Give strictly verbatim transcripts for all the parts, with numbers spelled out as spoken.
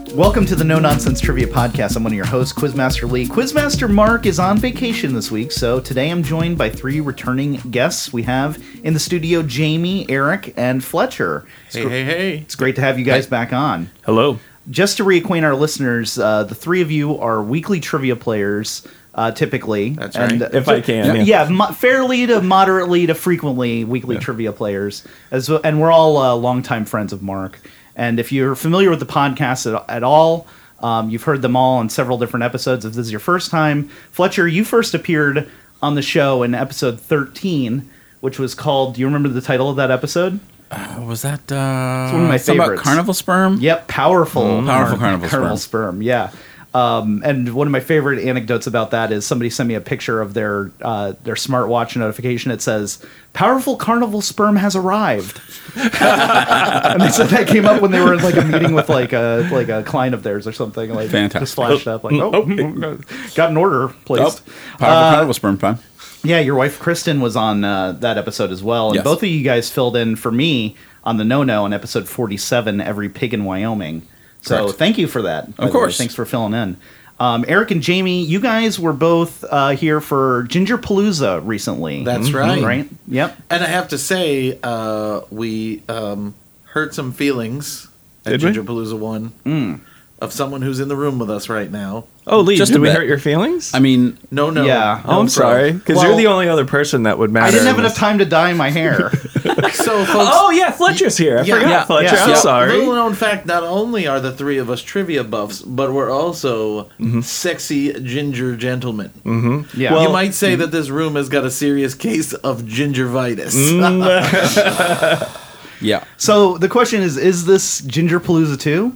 Welcome to the No Nonsense Trivia Podcast. I'm one of your hosts, Quizmaster Lee. Quizmaster Mark is on vacation this week, so today I'm joined by three returning guests. We have in the studio Jamie, Eric, and Fletcher. It's hey, gr- hey, hey. It's great to have you guys Hi. back on. Hello. Just to reacquaint our listeners, uh, the three of you are weekly trivia players, uh, typically. That's right. And, uh, If I can, Yeah, yeah. yeah mo- fairly to moderately to frequently weekly Yeah. trivia players. As well, and we're all uh, longtime friends of Mark. And if you're familiar with the podcast at, at all, um, you've heard them all on several different episodes. If this is your first time, Fletcher, you first appeared on the show in episode thirteen, which was called, do you remember the title of that episode? Uh, was that uh, It's one of my something favorites. about carnival sperm? Yep, powerful. Mm, powerful carnival carnival sperm. Yeah. Um, and one of my favorite anecdotes about that is somebody sent me a picture of their uh, their smartwatch notification. It says, "Powerful carnival sperm has arrived." And they said that came up when they were in like a meeting with like a like a client of theirs or something. Like Fantastic. just flashed up like, "Oh, got an order placed." Oh, powerful carnival sperm time. Yeah, your wife Kristen was on uh, that episode as well, and Yes. both of you guys filled in for me on the No No in episode forty-seven, Every Pig in Wyoming. So Correct. thank you for that. by the Of way. course. Thanks for filling in. Um, Eric and Jamie, you guys were both uh, here for Ginger Palooza recently. That's right. Right? Yep. And I have to say, uh, we um, hurt some feelings at Did we? Ginger Palooza one Mm. of someone who's in the room with us right now. Oh, Lee, Just did a we bit. hurt your feelings? I mean, No, no. Yeah. oh, I'm no, sorry. Because Well, you're the only other person that would matter. I didn't have in enough this. time to dye my hair. So, folks, Oh, yeah, Fletcher's here. I Yeah. forgot Yeah. Fletcher. Yeah. I'm Yeah. sorry. little known fact, not only are the three of us trivia buffs, but we're also sexy ginger gentlemen. Yeah. you Well- might say that this room has got a serious case of gingivitis. yeah. So the question is, is this Ginger Palooza two?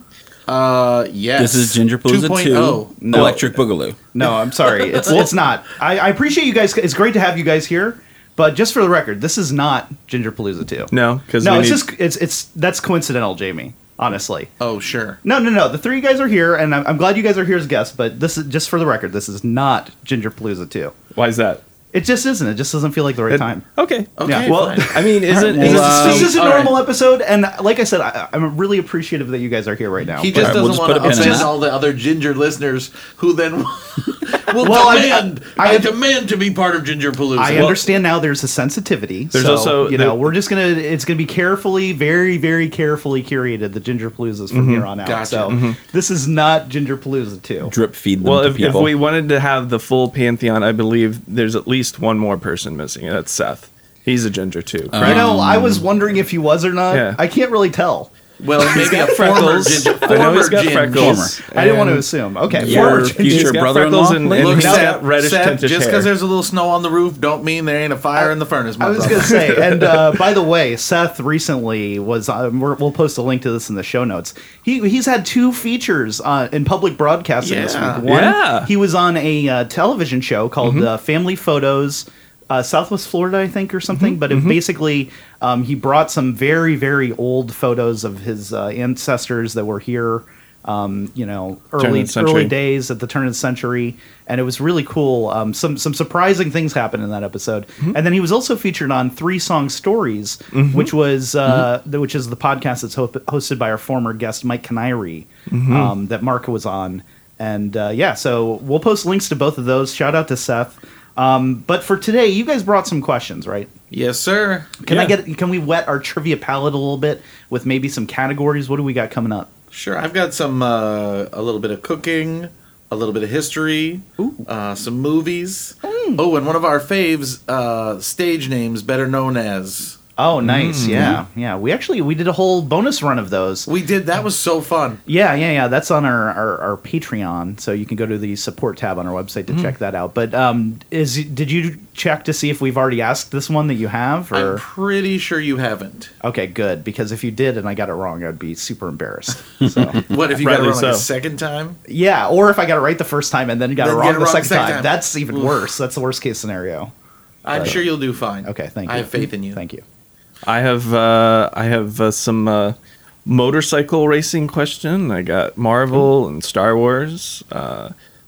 Uh, yes. This is Ginger Palooza two, oh. No. Electric Boogaloo. No, I'm sorry. It's it's not. I, I appreciate you guys. It's great to have you guys here. But just for the record, this is not Ginger Palooza two. No, because No, we it's need... just it's it's that's coincidental, Jamie. Honestly, Oh, sure. no, no, no. The three guys are here, and I'm, I'm glad you guys are here as guests. But this is just for the record. This is not Ginger Palooza two. Why is that? It just isn't. It just doesn't feel like the right It- time. Okay. Okay, Yeah. Well, fine. I mean, isn't... Well, is uh, This is a all normal episode, and like I said, I, I'm really appreciative that you guys are here right now. He But- just Alright, we'll doesn't just want put to a pin in upset that. all the other ginger listeners who then will Well, I- demand. I- I, I- demand to be part of Ginger Palooza. I understand now there's a sensitivity. There's so, also- you know, there- we're just going to, it's going to be carefully, very, very carefully curated, the Ginger Paloozas from here on out. Gotcha. So this is not Ginger Palooza two. Drip feed them Well, to if, if people. we wanted to have the full pantheon, I believe there's at least one more person missing. And that's Seth. He's a ginger too. Uh, correct? You know, I was wondering if he was or not. Yeah. I can't really tell. Well, maybe a got former freckles. ginger. I know he's former got gin- freckles. I didn't want to And assume. Okay, Your former future he's got brother-in-law? freckles and, and Look, he's Seth, got reddish Seth, tinted just hair. because there's a little snow on the roof, don't mean there ain't a fire in the furnace. My I was brother. going to say, and uh, by the way, Seth recently was. Um, we're, we'll post a link to this in the show notes. He he's had two features uh, in public broadcasting this Yeah. week. One, Yeah. he was on a uh, television show called uh, Family Photos. Uh, Southwest Florida, I think, or something. But it basically, um, he brought some very, very old photos of his uh, ancestors that were here, um, you know, Turn early of the century. early days at the turn of the century, and it was really cool. Um, some some surprising things happened in that episode, and then he was also featured on Three Song Stories, which was uh, the, which is the podcast that's ho- hosted by our former guest Mike Canary, um, that Mark was on, and uh, yeah, so we'll post links to both of those. Shout out to Seth. Um, but for today, you guys brought some questions, right? Yes, sir. Can I Yeah. get? Can we wet our trivia palate a little bit with maybe some categories? What do we got coming up? Sure. I've got some uh, a little bit of cooking, a little bit of history, Ooh. uh, some movies. Oh, and one of our faves, uh, stage names, better known as. Oh, nice. Yeah, yeah. We actually we did a whole bonus run of those. We did. That was so fun. Yeah, yeah, yeah. That's on our, our, our Patreon, so you can go to the support tab on our website to check that out. But um, is did you check to see if we've already asked this one that you have? Or I'm pretty sure you haven't. okay, good. Because if you did and I got it wrong, I'd be super embarrassed. So What if you got it Rightly wrong like a so. second time? yeah, or if I got it right the first time and then got Then it get wrong it the wrong second, second time, time. that's even Oof. worse. That's the worst case scenario. I'm Right. sure you'll do fine. Okay, thank you. I have faith in you. Thank you. I have uh, I have uh, some uh, motorcycle racing question. I got Marvel and Star Wars, uh,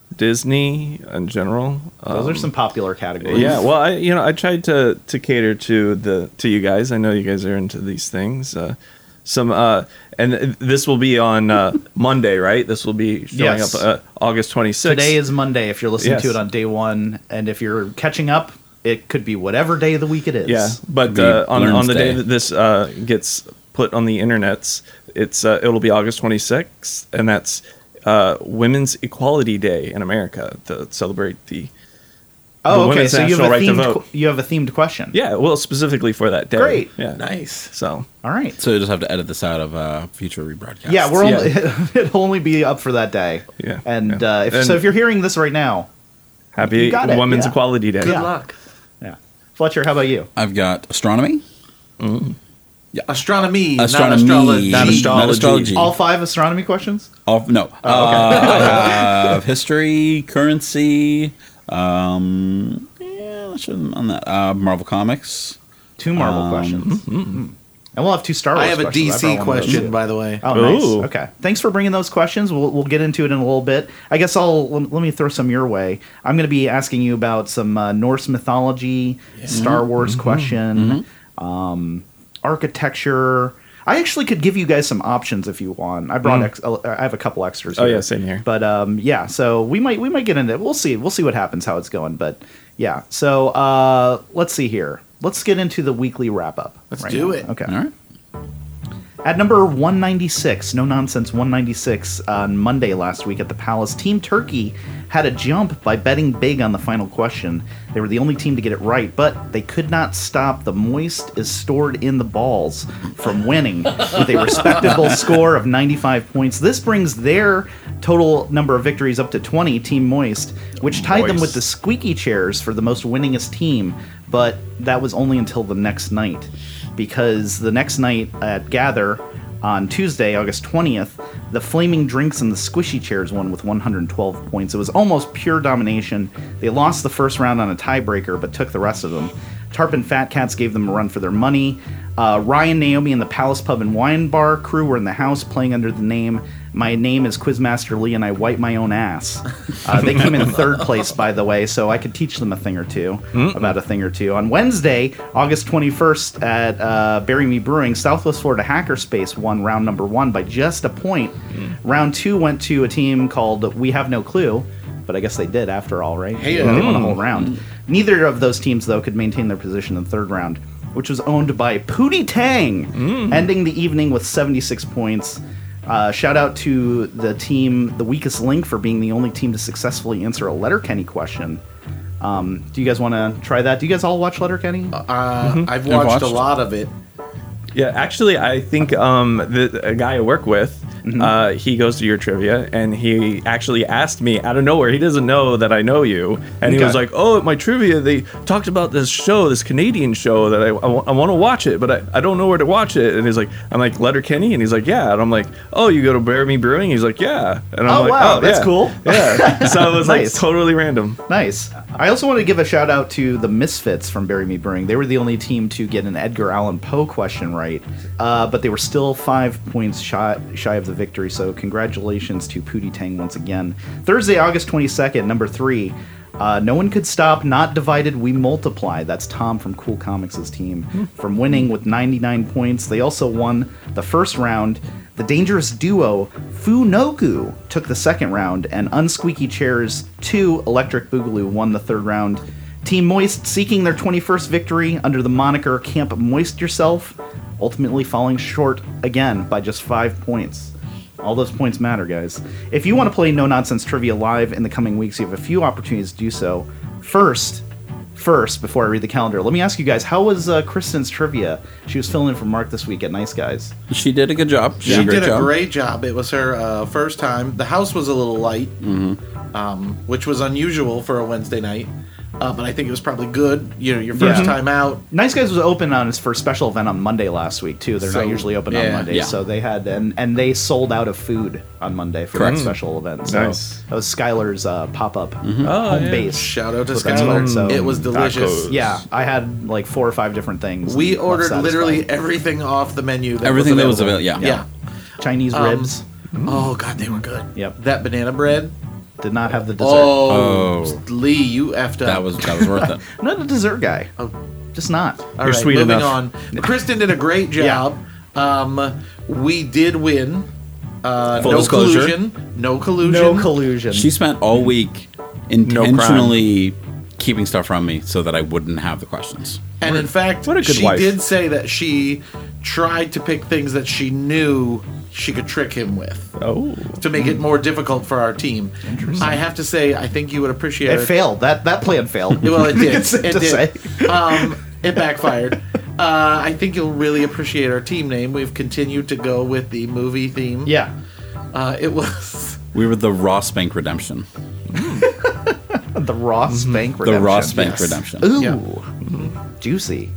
Disney in general. Those Um, are some popular categories. Yeah, well, I you know I tried to to cater to the to you guys. I know you guys are into these things. Uh, some, uh, and this will be on uh, Monday, right? This will be showing Yes. up uh, August twenty-sixth. Today is Monday if you're listening Yes. to it on day one, and if you're catching up, it could be whatever day of the week it is. Yeah, but Be uh, on, on the Bloomsday. day that this uh, gets put on the internets, it's uh, it'll be August twenty-sixth, and that's uh, Women's Equality Day in America to celebrate the. Oh, the okay. women's So you have national a right to themed vote. qu- you have a themed question. Yeah, well, specifically for that day. Great. Yeah. Nice. So All right. So you just have to edit this out of uh, future rebroadcasts. Yeah, we're only, Yeah. it'll only be up for that day. Yeah, And yeah. Uh, if, And- so, if you're hearing this right now, happy You got it, Women's yeah. Equality Day. Good Yeah. luck. yeah. Fletcher, how about you? I've got astronomy. Astronomy, Astronomy. not astrology. Not astrology. Not astrology. All five astronomy questions? All- no. Oh, Uh, I have history, currency. Um, yeah, I should on that. Uh, Marvel Comics. Two Marvel Um, questions. Mm-hmm. And we'll have two Star Wars I have a questions. D C brought one of those, question, too. by the way. Oh, nice. Ooh. Okay. Thanks for bringing those questions. We'll, we'll get into it in a little bit. I guess I'll let, let me throw some your way. I'm going to be asking you about some uh, Norse mythology, Star Wars question, um, architecture. I actually could give you guys some options if you want. I brought. Ex- I have a couple extras. Oh, here. yeah, same here. But um, yeah, so we might we might get into it. We'll see. We'll see what happens, how it's going. But yeah, so uh, let's see here. Let's get into the weekly wrap up. Let's do it. Okay. All right. At number one ninety-six, no nonsense one ninety-six, on Monday last week at the Palace, Team Turkey had a jump by betting big on the final question. They were the only team to get it right, but they could not stop the moist is stored in the balls from winning with a respectable score of ninety-five points. This brings their total number of victories up to twenty, Team Moist, which tied them Moist. with the squeaky chairs for the most winningest team, but that was only until the next night. Because the next night at Gather on Tuesday, August twentieth, the Flaming Drinks and the Squishy Chairs won with one hundred twelve points. It was almost pure domination. They lost the first round on a tiebreaker, but took the rest of them. Tarpon Fat Cats gave them a run for their money. Uh, Ryan, Naomi, and the Palace Pub and Wine Bar crew were in the house playing under the name My Name is Quizmaster Lee and I Wipe My Own Ass. Uh, they came in third place, by the way, so I could teach them a thing or two, about a thing or two. On Wednesday, August twenty-first at uh, Bury Me Brewing, Southwest Florida Hackerspace won round number one by just a point. Round two went to a team called We Have No Clue, but I guess they did after all, right? Hey, They won a whole round. Neither of those teams, though, could maintain their position in the third round, which was owned by Pootie Tang, ending the evening with seventy-six points. Uh, shout out to the team, The Weakest Link, for being the only team to successfully answer a Letterkenny question. Um, do you guys want to try that? Do you guys all watch Letterkenny? Uh, Mm-hmm. I've watched, watched. a lot of it. Yeah, actually, I think um, the a guy I work with, uh, he goes to your trivia, and he actually asked me out of nowhere. He doesn't know that I know you, and he Okay. was like, "Oh, at my trivia, they talked about this show, this Canadian show that I, I, want to watch it, but I, I don't know where to watch it." And he's like, "I'm like Letterkenny," and he's like, "Yeah," and I'm like, "Oh, you go to Bury Me Brewing?" He's like, "Yeah," and I'm Oh, like, wow, "Oh, that's yeah. cool." Yeah, so it was Nice. like totally random. Nice. I also want to give a shout out to the Misfits from Bury Me Brewing. They were the only team to get an Edgar Allan Poe question right, uh, but they were still five points shy, shy of the victory, so congratulations to Pootie Tang once again. Thursday, August twenty-second, number three. Uh, no one could stop Not Divided, We Multiply. That's Tom from Cool Comics' team. From winning with ninety-nine points. They also won the first round. The dangerous duo Funoku took the second round, and Unsqueaky Chairs two Electric Boogaloo won the third round. Team Moist seeking their twenty-first victory under the moniker Camp Moist Yourself, ultimately falling short again by just five points. All those points matter, guys. If you want to play No Nonsense Trivia live in the coming weeks, you have a few opportunities to do so. First, first, before I read the calendar, let me ask you guys, how was uh, Kristen's trivia? She was filling in for Mark this week at Nice Guys. She did a good job. She, She did a great did a job. great job. It was her uh, first time. The house was a little light, Mm-hmm. um, which was unusual for a Wednesday night. Uh, but I think it was probably good. You know, your first Yeah. time out. Nice Guys was open on his first special event on Monday last week too. They're So, not usually open on yeah. Mondays, Yeah. so they had and and they sold out of food on Monday for Correct. that special event. So Nice. that was Skylar's uh, pop up Oh, home yeah. base. Shout out to That's what that's called, Skylar. so- It was delicious. Tacos. Yeah, I had like four or five different things. We and left ordered satisfied. literally everything off the menu. That Everything was that was available. available. Yeah. Yeah. Chinese Um, ribs. Oh god, they were good. Yep. That banana bread. Did not have the dessert. Oh, Oh. Lee, you effed up. That was that was worth it. I'm not a dessert guy. Oh. Just not. All You're right, sweet moving enough. on. Kristen did a great job. Um, we did win. Uh, Full no disclosure. collusion. No collusion. No collusion. She spent all week intentionally keeping stuff from me so that I wouldn't have the questions. And in fact, what a good she wife. did say that she tried to pick things that she knew she could trick him with Oh. to make it more difficult for our team. I have to say, I think you would appreciate it failed. That that plan failed. Well, it did. It's safe It to did. say. Um, it backfired. Uh, I think you'll really appreciate our team name. We've continued to go with the movie theme. Yeah. Uh, it was. We were the Ross Bank Redemption. The Ross Bank The Redemption. Ross Bank yes. Redemption. Ooh. Yeah. Juicy.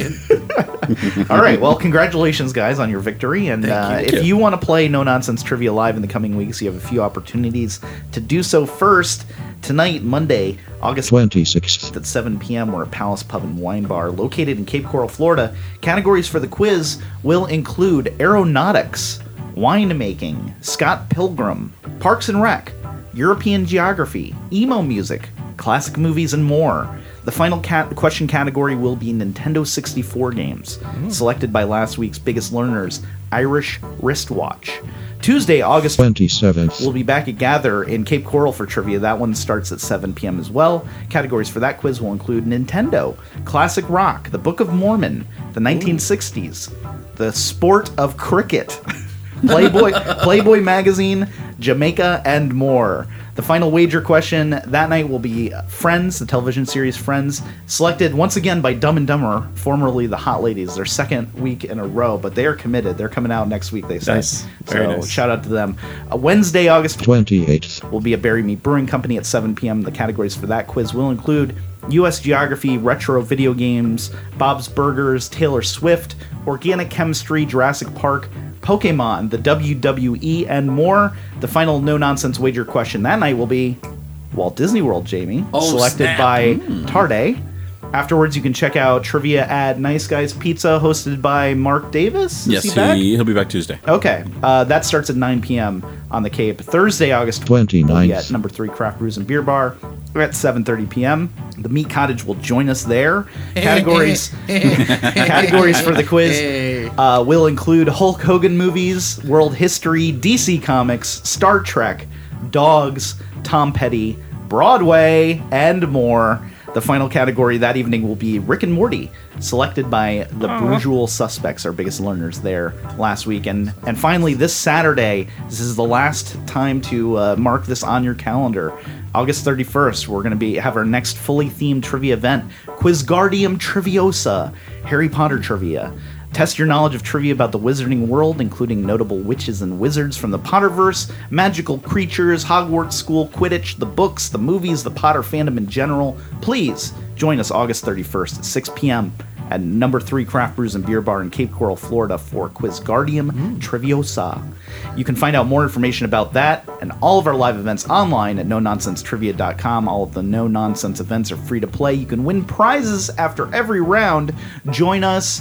All right. Well, congratulations, guys, on your victory. And uh, you. if you want to play No Nonsense Trivia Live in the coming weeks, you have a few opportunities to do so. First, tonight, Monday, August twenty-sixth. at seven p.m. We're at Palace Pub and Wine Bar, located in Cape Coral, Florida. Categories for the quiz will include aeronautics, winemaking, Scott Pilgrim, Parks and Rec, European geography, emo music, classic movies, and more. The final cat- question category will be Nintendo sixty-four games, selected by last week's biggest learners, Irish Wristwatch. Tuesday, August twenty-seventh. We'll be back at Gather in Cape Coral for trivia. That one starts at seven p.m. as well. Categories for that quiz will include Nintendo, Classic Rock, The Book of Mormon, the nineteen sixties, the sport of cricket, Playboy, Playboy magazine, Jamaica, and more. The final wager question that night will be Friends, the television series Friends, selected once again by Dumb and Dumber, formerly the Hot Ladies, their second week in a row, but they are committed. They're coming out next week, they say. Nice. Very so nice. shout out to them. Uh, Wednesday, August twenty-eighth. will be at Bury Me Brewing Company at seven p.m. The categories for that quiz will include U S geography, retro video games, Bob's Burgers, Taylor Swift, organic chemistry, Jurassic Park, Pokemon, the W W E, and more. The final no-nonsense wager question that night will be Walt Disney World, Jamie, Oh, selected snap. by Tarde. Afterwards, you can check out trivia at Nice Guys Pizza, hosted by Mark Davis. Is Yes, he back? he, he'll be back Tuesday. Okay, uh, that starts at nine p.m. on the Cape. Thursday, August twenty-ninth. we'll be at number three Craft Brews and Beer Bar at seven thirty p.m. The Meat Cottage will join us there. Categories categories for the quiz uh, will include Hulk Hogan movies, world history, D C Comics, Star Trek, dogs, Tom Petty, Broadway, and more. The final category that evening will be Rick and Morty, selected by the Brutal Suspects, our biggest learners there last week. And, and finally, this Saturday, this is the last time to uh, mark this on your calendar. August thirty-first, we're going to be have our next fully themed trivia event, Quizgardium Triviosa, Harry Potter trivia. Test your knowledge of trivia about the wizarding world, including notable witches and wizards from the Potterverse, magical creatures, Hogwarts School, Quidditch, the books, the movies, the Potter fandom in general. Please join us August thirty-first at six p.m. at number three Craft Brews and Beer Bar in Cape Coral, Florida for Quizgardium Triviosa. You can find out more information about that and all of our live events online at no nonsense trivia dot com. All of the No Nonsense events are free to play. You can win prizes after every round. Join us.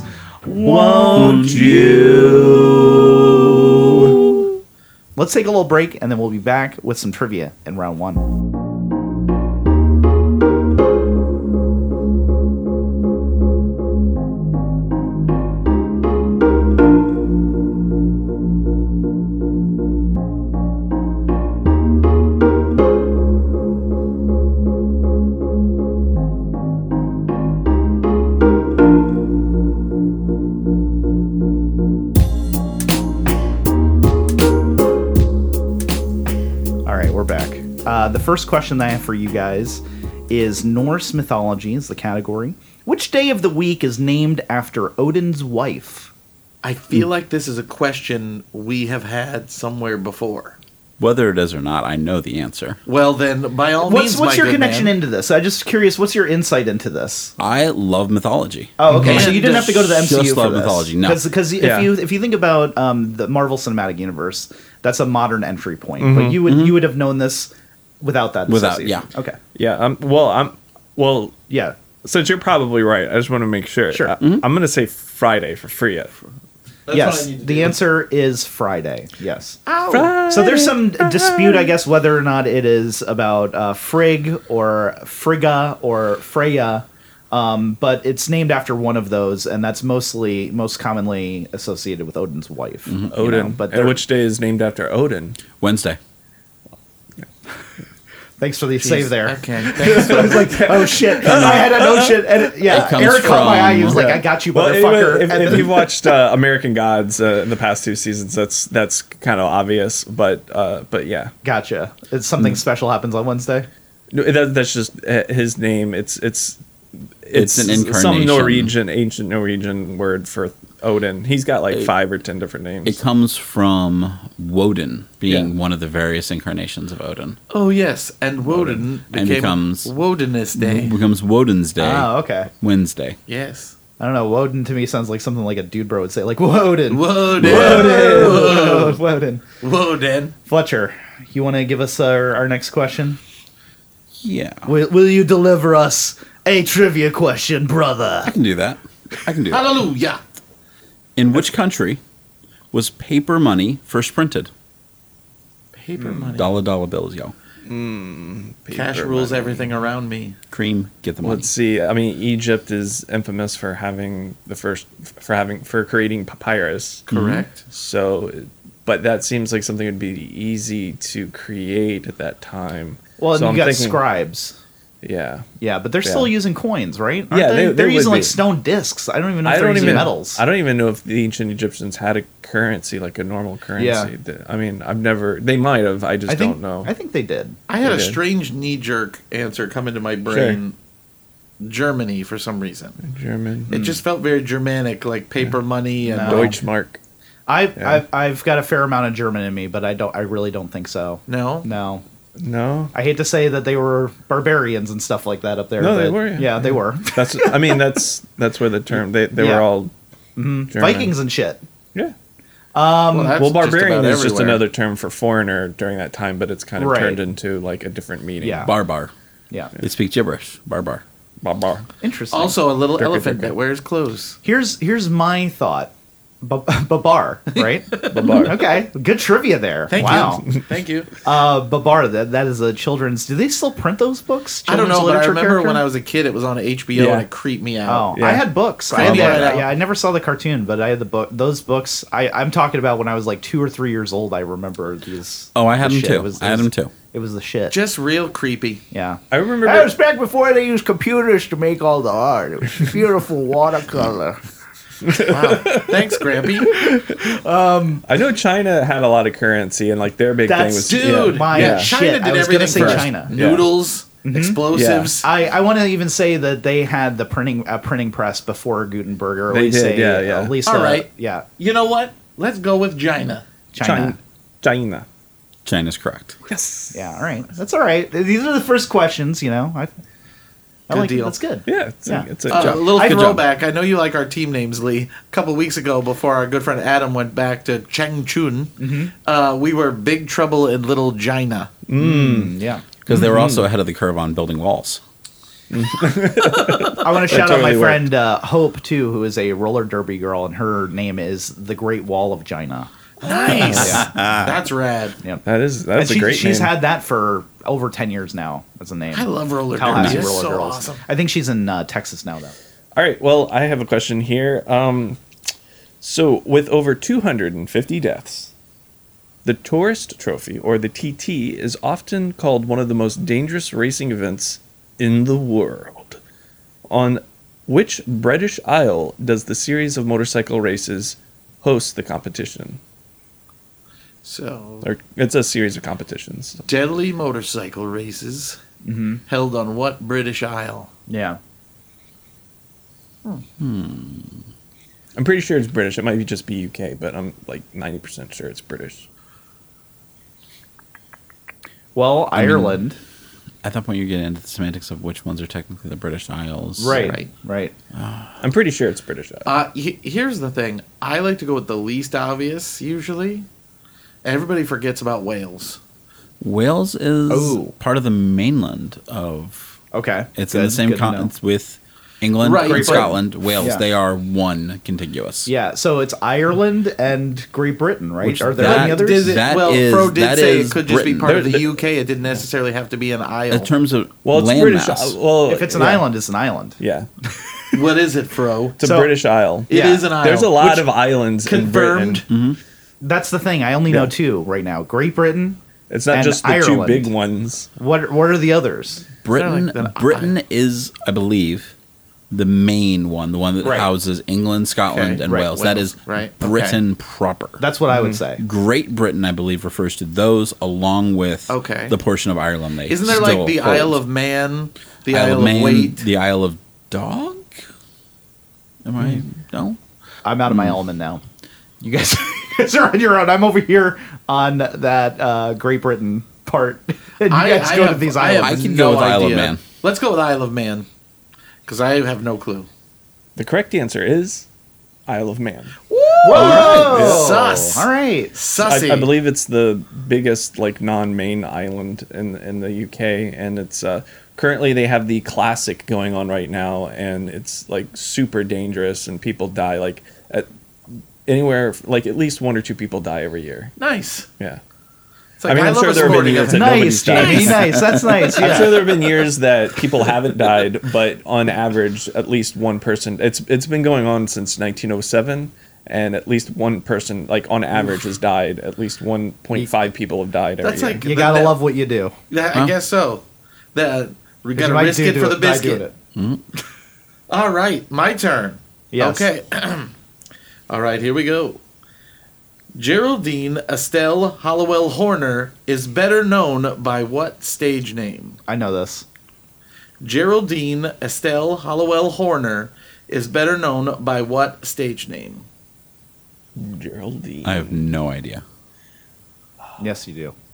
Won't you? Let's take a little break and then we'll be back with some trivia in round one. Uh, the first question that I have for you guys is Norse mythology is the category. Which day of the week is named after Odin's wife? I feel like this is a question we have had somewhere before. Whether it is or not, I know the answer. Well, then, by all What's means, what's my your good connection man. into this? I'm just curious. What's your insight into this? I love mythology. Oh, okay. And So you didn't have to go to the M C U just for love this. mythology, no. Because if Yeah. you if you think about um, the Marvel Cinematic Universe, that's a modern entry point. But you would you would have known this without that. Without, association. yeah. Okay. Yeah. Um, well, I'm. Well, Yeah. since you're probably right, I just want to make sure. Sure. I, I'm going to say Friday for free. It. That's yes. what I need to The do. answer is Friday. Yes. Friday. So there's some dispute, I guess, whether or not it is about uh, Frigg or Frigga or Freya. Um, but it's named after one of those, and that's mostly most commonly associated with Odin's wife. you know, Odin. but and they're- which day is named after Odin? Wednesday. thanks for the save there. Okay. Thanks. I was like, oh shit! I had an oh shit, and it, yeah, It comes Eric caught my from- eye. He was like, Yeah. I got you, Well, motherfucker. if, And if then- you've watched uh, American Gods uh, in the past two seasons, that's that's kind of obvious. But uh, but yeah, Gotcha. It's something Hmm. special happens on Wednesday. no, that, that's just uh, his name. It's it's It's an some incarnation. Norwegian, ancient Norwegian word for Odin. He's got like It- five or ten different names. It comes from Woden being Yeah. one of the various incarnations of Odin. Oh yes, and Woden And became becomes- Wodenist Day. It becomes Woden's Day. Oh, okay. Wednesday. Yes. I don't know. Woden to me sounds like something like a dude bro would say, like Woden. Woden. Woden. Woden. Woden. Fletcher, you want to give us our, our next question? Yeah. Will, will you deliver us a trivia question, I brother? can do that. I can do that. Hallelujah. In which country was paper money first printed? Paper money. Dollar dollar bills, yo. Cash Paper rules money. everything around me. Cream, get the money. Let's see. I mean, Egypt is infamous for having the first for having for creating papyrus. Correct. So, but that seems like something would be easy to create at that time. Well, and so you I'm got thinking- scribes. Yeah. Yeah, but they're Yeah. still using coins, right? Aren't Yeah, they? they- are they would using like be. stone discs. I don't even know if I they're don't using even metals. I don't even know if the ancient Egyptians had a currency like a normal currency. Yeah. That- I mean, I've never. They might have. I just I think, don't know. I think they did. I had They a did. strange knee jerk answer come into my brain. Germany for some reason. German. It just felt very Germanic, like paper money and No. Deutschmark. I've, Yeah. I've I've got a fair amount of German in me, but I don't. I really don't think so. no. No, No. I hate to say that they were barbarians and stuff like that up there. No, they but were, yeah. Yeah, they were. That's. I mean, that's that's where the term. They they Yeah. were all. German. Vikings and shit. Yeah. well, that's Well, just barbarian about is just everywhere. another term for foreigner during that time, but it's kind of Right. turned into like a different meaning. Yeah. Barbar. Yeah, They speak gibberish. Barbar. Barbar. interesting. Also, a little Durka, elephant durka. that wears clothes. here's here's my thought. Ba- Babar, right? Babar. Okay, good trivia there. Thank wow. you. Thank you. Uh, Babar, that that is a children's. Do they still print those books? I don't Children's know, but I literature remember character? when I was a kid, it was on H B O Yeah. and it creeped me Oh, out. Yeah. I had books. I Creeped had me the, right out. yeah, I never saw the cartoon, but I had the book. Those books. I, I'm talking about when I was like two or three years old. I remember these. Oh, I had the them shit. too. It was- I had it them was- too. It was the shit. Just real creepy. yeah. I remember. That was back before they used computers to make all the art. It was beautiful watercolor. Wow. Thanks, Grampy. I know China had a lot of currency, and like their big That's- thing was Dude, yeah. my yeah, shit. China I did was gonna everything say first. China. Yeah. Noodles, explosives. I, I want to even say that they had the printing a printing press before Gutenberg, or at They least did, a, yeah, yeah. at least All a- right. yeah, You know what? Let's go with China. China. China. China. China's correct. Yes. Yeah, all right, that's all right. These are the first questions, you know. I, I Good like deal. it. That's good. Yeah. It's Yeah. A, it's a Uh, a job. little Good job. throwback. I know you like our team names, Lee. A couple weeks ago, before our good friend Adam went back to Changchun, Mm-hmm. uh, we were Big Trouble in Little China. Mm, yeah. Because they were also ahead of the curve on building walls. I want to shout out my totally friend uh, Hope too, who is a roller derby girl, and her name is the Great Wall of China. Nice. That's rad. Yeah, That is that's and she, a great she's name. had that for over ten years now as a name. I love roller derby. Tallahassee It's Roller so Girls. awesome. I think she's in uh, Texas now, though. All right. Well, I have a question here. Um, so with over two hundred fifty deaths, the Tourist Trophy, or the T T, is often called one of the most dangerous racing events in the world. On which British Isle does the series of motorcycle races host the competition? So, Or it's a series of competitions. deadly motorcycle races held on what British Isle? Yeah. I'm pretty sure it's British. It might be just be U K, but I'm like ninety percent sure it's British. Well, Ireland. At that point, you're getting into the semantics of which ones are technically the British Isles. right. right. Right. I'm pretty sure it's British. Uh, he- here's the thing. I like to go with the least obvious, usually. Everybody forgets about Wales. Wales is Oh. part of the mainland of. Okay. It's in Good, the same good to know. continent with England, Right, Great but- Scotland, Wales. Yeah. They are one contiguous. Yeah, so it's Ireland and Great Britain, right? Which Are there that any others? Did it, That well, is- Fro did that say is it could just Britain. be part of There- the there- U K. It didn't necessarily have to be an isle. In terms of Well, it's land British. mass. uh, Well, if it's an yeah. island, it's an island. Yeah, What is it, Fro? it's a So- British isle. It Yeah. is an isle. There's a lot which- of islands confirmed. in Britain. That's the thing. I only know Yeah. two right now. Great Britain. It's not And just the Ireland. two big ones. What what are the others? Britain, Like the- Britain is, I believe, the main one, the one that Right. houses England, Scotland, Okay, and right, Wales. That Wales, is right, okay. Britain proper. That's what I would say. Great Britain, I believe, refers to those along with Okay. the portion of Ireland they Isn't there still like the hold. Isle of Man, the Isle Isle, of of Man, Wight? the Isle of Dog? Am I? No? I'm out of my element now. You guys, you guys are on your own. I'm over here on that uh, Great Britain part. And you guys go to have- these I have islands. I can no go with Isle of idea. Man. Let's go with Isle of Man, because I have no clue. The correct answer is Isle of Man. Whoa! Sus. All right. Sussy. I, I believe it's the biggest like non-main island in in the U K, and it's uh, currently they have the Classic going on right now, and it's like super dangerous, and people die like at anywhere like at least one or two people die every year. Nice. Yeah, It's like, I mean, I'm love sure a there have been sporting years event. that nobody's Nice, died. Jamie. Nice. That's nice. I'm Yeah. sure there have been years that people haven't died, but on average, at least one person. It's it's been going on since nineteen oh seven, and at least one person, like on average, has died. At least one point five people have died every That's year. like You the- gotta that- love what you do. That, I guess so. That we 'Cause gotta you might risk do- it do for the by doing biscuit. it. All right, my turn. Yes. Okay. All right, here we go. Geraldine Estelle Hollowell Horner is better known by what stage name? I know this. Geraldine Estelle Hollowell Horner is better known by what stage name? Geraldine. I have no idea. Yes, you do.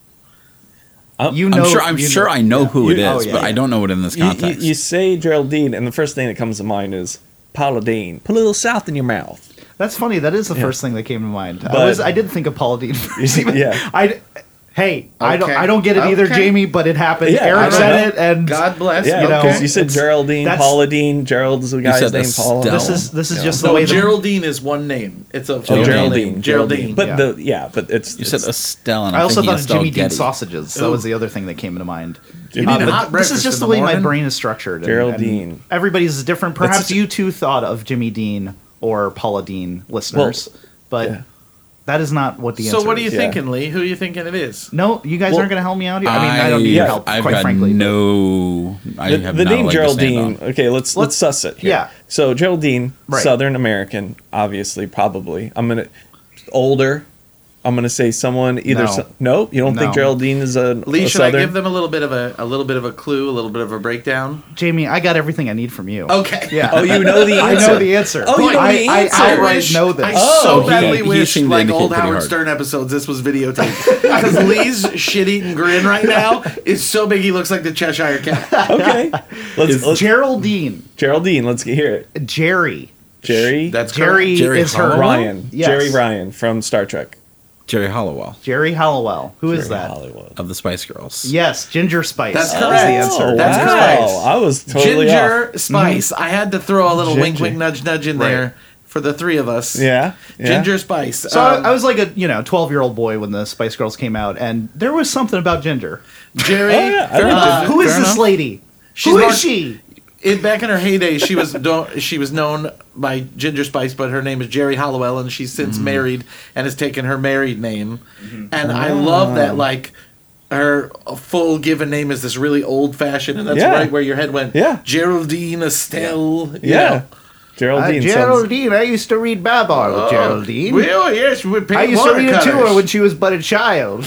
Um, You know. I'm sure. I'm you sure know- I know yeah. who it You- is, oh, yeah, but yeah. I don't know it in this You, you, context. you say Geraldine, and the first thing that comes to mind is Paula Deen. Put a little south in your mouth. That's funny. That is the Yeah. first thing that came to mind. I But- was. I did think of Paula Deen first. even- Yeah. I. Hey, I don't. Okay. I don't get it either, Okay. Jamie. But it happened. Yeah, I Eric don't said know. it, and God bless. Yeah, You know, because you said it's- Geraldine, that's- Paula Dean. Gerald's the guy's said name. Paula. Estelle. this is this is Yeah. just the No, way. the- Geraldine is one name. It's a Oh, full Geraldine. name. Geraldine. But Yeah. the yeah, but it's you said it's- Estelle, and I I'm also thinking thought of Estelle Jimmy Dean Getty. sausages. That was the other thing that came to mind. Jimmy Uh, Dean. but Hot this breakfast is just in the the way my morning. brain is structured. and- Geraldine. and everybody's is different. Perhaps That's- you too thought of Jimmy Dean or Paula Dean, listeners, but yeah. that is not what the answer So what are you is. Yeah. thinking, Lee? Who are you thinking it is? No, you guys Well, aren't going to help me out here. I mean, I, don't need I- your help, I've quite got frankly. but- no. I The, have the not name a leg to stand Geraldine. on. Okay, let's let's suss it. Here. Yeah. So Geraldine, Right. Southern American, obviously, probably. I'm gonna older. I'm gonna say someone either. No. So, no, you don't think No. Geraldine is a, Lee, a should I Southern? give them a little bit of a a little bit of a clue, a little bit of a breakdown? Jamie, I got everything I need from you. Okay. Yeah. Oh, you know the I answer. know the answer. Oh, you know I, the I answer. outright wish- know this. I Oh, so he- badly he wish, seemed to like indicate old pretty Howard hard. Stern episodes, this was videotaped. Because Lee's shit-eating grin right now is so big he looks like the Cheshire Cat. Okay, let's, let's Geraldine, Geraldine. Let's get hear it. Jerry. Jerry. That's Jerry, Jerry is her Halliwell? Ryan. Yes. Jerry Ryan from Star Trek. Jerry Halliwell Jerry Halliwell. Who is Jerry that? Hollywood. of the Spice Girls. Yes, Ginger Spice. That's is correct. the answer. Oh, That's wow. correct. I was totally Ginger off. Spice. I had to throw a little wink, Ginger. wink, nudge, nudge in Right. there for the three of us. Yeah. yeah. Ginger Spice. So Um, I, I was like a you know twelve year old boy when the Spice Girls came out, and there was something about Ginger. Jerry. Oh, yeah, I fair like enough. Ginger. Who is Fair this enough. lady? She's Who is more- she? It, back in her heyday, she was don't, she was known by Ginger Spice, but her name is Jerry Halliwell, and she's since Mm-hmm. married and has taken her married name. And I love that, like her full given name is this really old fashioned, and that's Yeah. right where your head went. Yeah. Geraldine Estelle. you Yeah. know. Geraldine. Uh, sounds- Geraldine. I used to read Babar with Oh, Geraldine. Well, yes, we paint I used to read it to her watercolors. when she was but a child.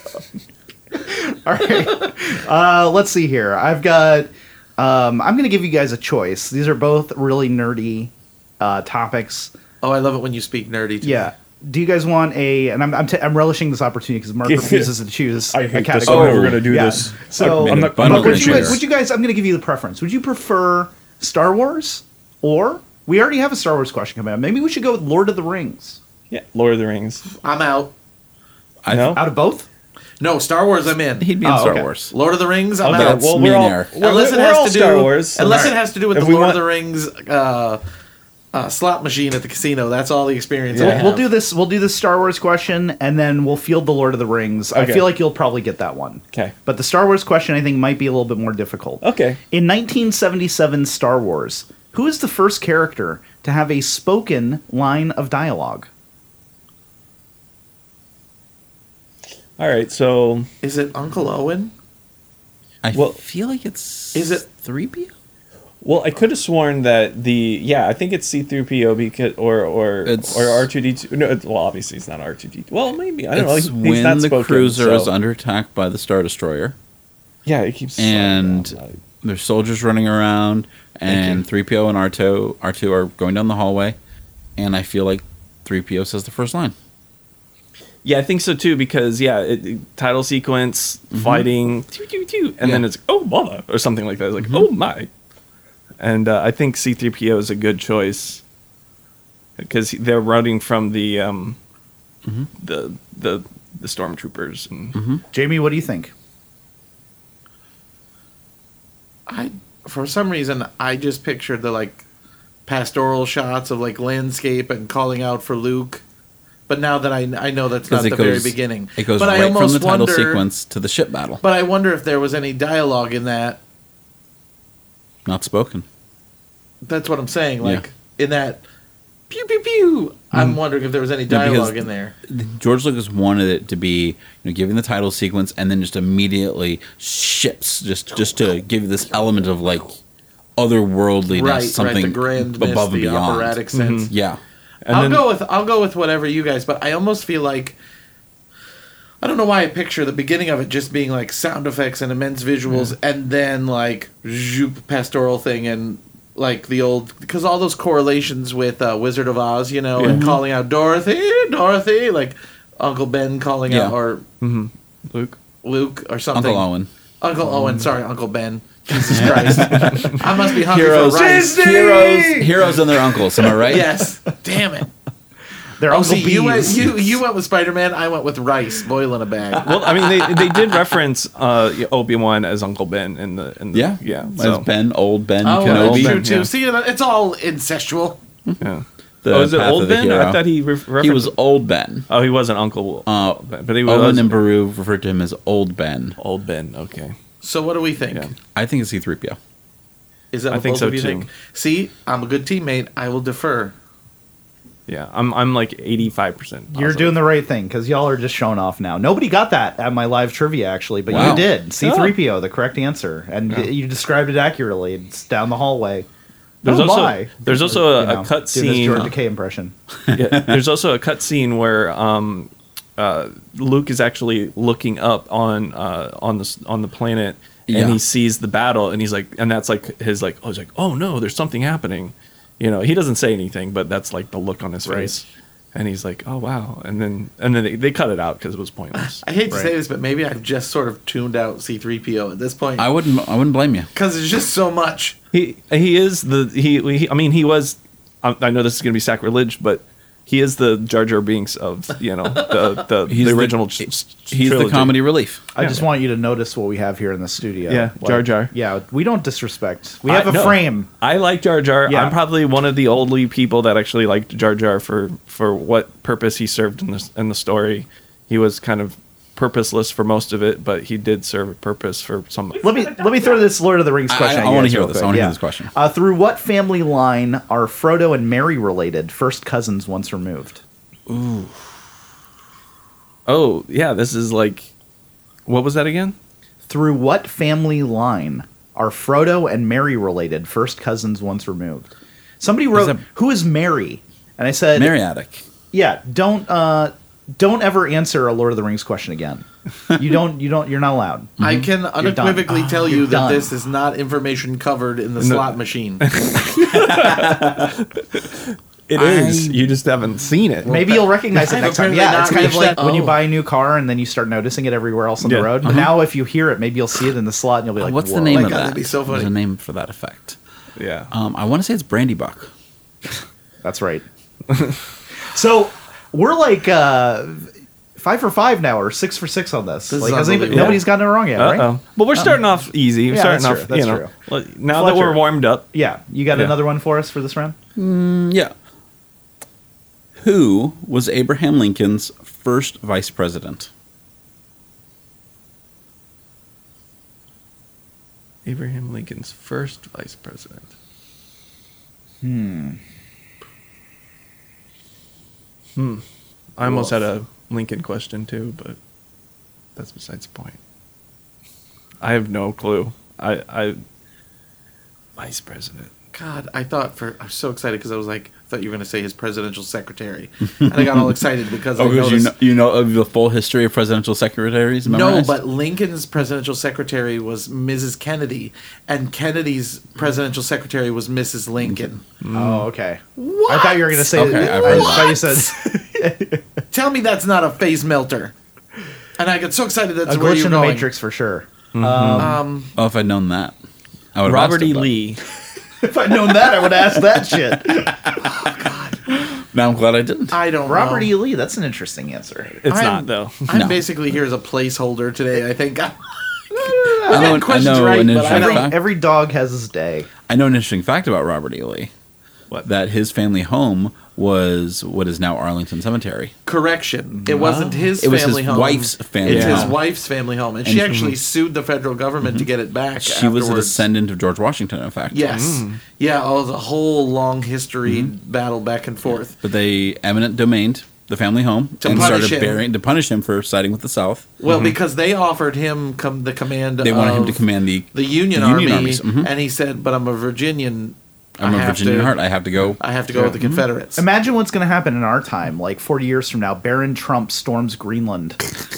All right. Uh, let's see here. I've got. Um, I'm going to give you guys a choice. These are both really nerdy uh, topics. Oh, I love it when you speak nerdy. To me. Yeah. Do you guys want a? And I'm I'm, t- I'm relishing this opportunity because Mark Yeah. refuses to choose I a hate category. this. Oh, Oh, we're gonna do yeah. this. So, I'm not. I'm Bundle not gonna would you, choose. choose. would you guys? I'm going to give you the preference. Would you prefer Star Wars or we already have a Star Wars question coming up? Maybe we should go with Lord of the Rings. Yeah. Lord of the Rings. I'm out. I, No. Out of both? No, Star Wars. I'm in. He'd be in Oh, Star okay. Wars. Lord of the Rings. I'm Okay, out. That's well, me we're and all, Eric. we're, unless it we're has all to do Star Wars. unless Alright. it has to do with If the we Lord want- of the Rings uh, uh, slot machine at the casino. That's all the experience. I Yeah. have. We'll do this. We'll do this Star Wars question, and then we'll field the Lord of the Rings. I Okay. feel like you'll probably get that one. 'Kay. But the Star Wars question, I think, might be a little bit more difficult. Okay. In nineteen seventy-seven Star Wars, who is the first character to have a spoken line of dialogue? All right, so Is it Uncle Owen? I Well- feel like it's. Is it- three P O? well, I could have sworn that the yeah, I think it's C three P O because or or It's- or R two D two. No, it's, well, obviously it's not R two D two. Well, maybe I don't know. It's He- he's when not the spoken, cruiser so- is under attack by the Star Destroyer, Yeah, it keeps and slowing down. there's soldiers running around, and three P O and R two R two are going down the hallway, and I feel like three P O says the first line. Yeah, I think so too because yeah, it, it- title sequence fighting, doo, doo, doo, and then Yeah. it's oh mother or something like that. It's like oh my, and uh, I think C three P O is a good choice because they're running from the um, the the the stormtroopers and Jamie, what do you think? I for some reason I just pictured the like pastoral shots of like landscape and calling out for Luke. But now that I I know that's not Because the it very goes, beginning. it goes but I right from almost the title wonder, sequence to the ship battle. But I wonder if there was any dialogue in that. Not spoken. That's what I'm saying. Yeah. Like in that pew pew pew. I'm wondering if there was any Yeah, because dialogue in there. George Lucas wanted it to be, you know, giving the title sequence and then just immediately ships, just just to give you this element of like otherworldliness, Right, something right. The grandness, above and the beyond. operatic sense. Yeah, And I'll then- go with I'll go with whatever you guys, but I almost feel like I don't know why I picture the beginning of it just being like sound effects and immense visuals, and then like zoop pastoral thing and like the old because all those correlations with uh, Wizard of Oz, you know, and calling out Dorothy, Dorothy, like Uncle Ben calling Yeah. out or Luke. Luke or something. Uncle Owen. Uncle Owen, sorry, Uncle Ben. Jesus Christ, I must be hungry Heroes, for rice. heroes, heroes, and their uncles. Am I right? Yes, damn it. They're Oh, Uncle see, you went, Bees. you you went with Spider Man. I went with rice, boil in a bag. Well, I mean, they they did reference uh, Obi Wan as Uncle Ben in the in the, Yeah, yeah. As So, Ben, old Ben Oh, Kenobi. that's true Ben, too. yeah. See, it's all incestual. yeah. The Oh, is it path old of the Ben? hero. I thought he re- referenced. He was old Ben. Oh, he wasn't Uncle. Uh, Ben, but he was Owen and Baru referred to him as old Ben. old Ben. Okay. So what do we think? Yeah. I think it's C three P O. Is that I what think both so, of you too. think? See, I'm a good teammate. I will defer. Yeah, I'm I'm like eighty-five percent. You're doing the right thing because y'all are just showing off now. Nobody got that at my live trivia actually, but Wow. you did. C three P O, the correct answer, and y- you described it accurately. It's down the hallway. There's Oh, also my. there's also a, You know, a cut do this scene. George Takei impression. Yeah, there's also a cut scene where um, uh, Luke is actually looking up on uh, on the s- on the planet, and Yeah. he sees the battle, and he's like, and that's like his like, oh, he's like, oh no, there's something happening. You know, he doesn't say anything, but that's like the look on his Right. face, and he's like, oh wow, and then and then they, they cut it out because it was pointless. I hate to Right. say this, but maybe I've just sort of tuned out C three P O at this point I wouldn't. I wouldn't blame you. because it's just so much. He he is the he, he I mean he was I, I know this is gonna be sacrilege, but he is the Jar Jar Binks of you know the the, He's the the- original. ch- He's trilogy. the comedy relief. I Yeah. just want you to notice what we have here in the studio. Yeah, Jar Jar. Yeah, we don't disrespect. We have I- a no, frame. I like Jar Jar. Yeah. I'm probably one of the only people that actually liked Jar Jar for for what purpose he served in this in the story. He was kind of purposeless for most of it, but he did serve a purpose for some. Let me let me throw this Lord of the Rings I- question. I- at I you wanna guys hear real this. I quick. wanna hear this question. Uh, through what family line are Frodo and Merry related? First cousins once removed. Oh yeah, this is like, what was that again? Through what family line are Frodo and Merry related? First cousins once removed. Somebody wrote, that- "Who is Merry?" And I said, Mariatic. "Yeah, don't uh, don't ever answer a Lord of the Rings question again. You don't. You don't. You're not allowed." I can unequivocally tell you You're that done. this is not information covered in the slot machine. It I- is. You just haven't seen it. Maybe you'll recognize it I've next time. apparently Yeah, not it's kind of reached like that- when you oh. buy a new car and then you start noticing it everywhere else on Yeah. the road. But now, if you hear it, maybe you'll see it in the slot and you'll be like, What's the "Whoa." name my of God, that? that'd be so There's funny. a name for that effect. Yeah. Um, I want to say it's Brandy Buck. That's right. So we're like uh, five for five now, or six for six on this. This like, is hasn't even, unbelievable. nobody's gotten it wrong yet, Uh right? oh. But we're starting off easy. We're Yeah, starting that's off, true, that's you know. true. well, Now that Fletcher. we're warmed up, Yeah, you got Yeah. another one for us for this round? Yeah. Who was Abraham Lincoln's first vice president? Abraham Lincoln's first vice president. Hmm. Hmm. I almost had a Lincoln question too, but that's besides the point. I have no clue. I, I vice president. God, I thought for I was so excited because I was like, I thought you were going to say his presidential secretary, and I got all excited because I Oh, because noticed. you know, you know of the full history of presidential secretaries? No, memorized? but Lincoln's presidential secretary was Missus Kennedy, and Kennedy's presidential secretary was Missus Lincoln. Oh, okay. What? I thought you were going to say Okay, that. I've I heard thought you said Tell me that's not a face melter. And I got so excited that's a where glitch you're in the going. Matrix for sure. Um, Oh, if I'd known that, I would have Robert asked E. it, but- Lee. If I'd known that, I would have asked that shit. Now I'm glad I didn't. I don't Robert know. E. Lee, that's an interesting answer. It's I'm- not though. I'm No. basically here as a placeholder today. I think. I, I know, I questions know right, an but I interesting Every, don't- fact. every dog has his day. I know an interesting fact about Robert E. Lee. What? That his family home was what is now Arlington Cemetery. Correction. It wasn't his It was family his home. wife's family It's his home. wife's family home. And, she actually sued the federal government to get it back. She was a afterwards. descendant of George Washington, in fact. Yes. Yeah, oh, the whole long history battle back and forth. But they eminent domained the family home To and punish started him. burying to punish him for siding with the South. Well, because they offered him com- the command They wanted him of to command the the Union, the Union Army, armies. Mhm. and he said, but I'm a Virginian. I'm I a have Virginian to- heart. I have to go. I have to go with the Confederates. Imagine what's going to happen in our time, like forty years from now. Baron Trump storms Greenland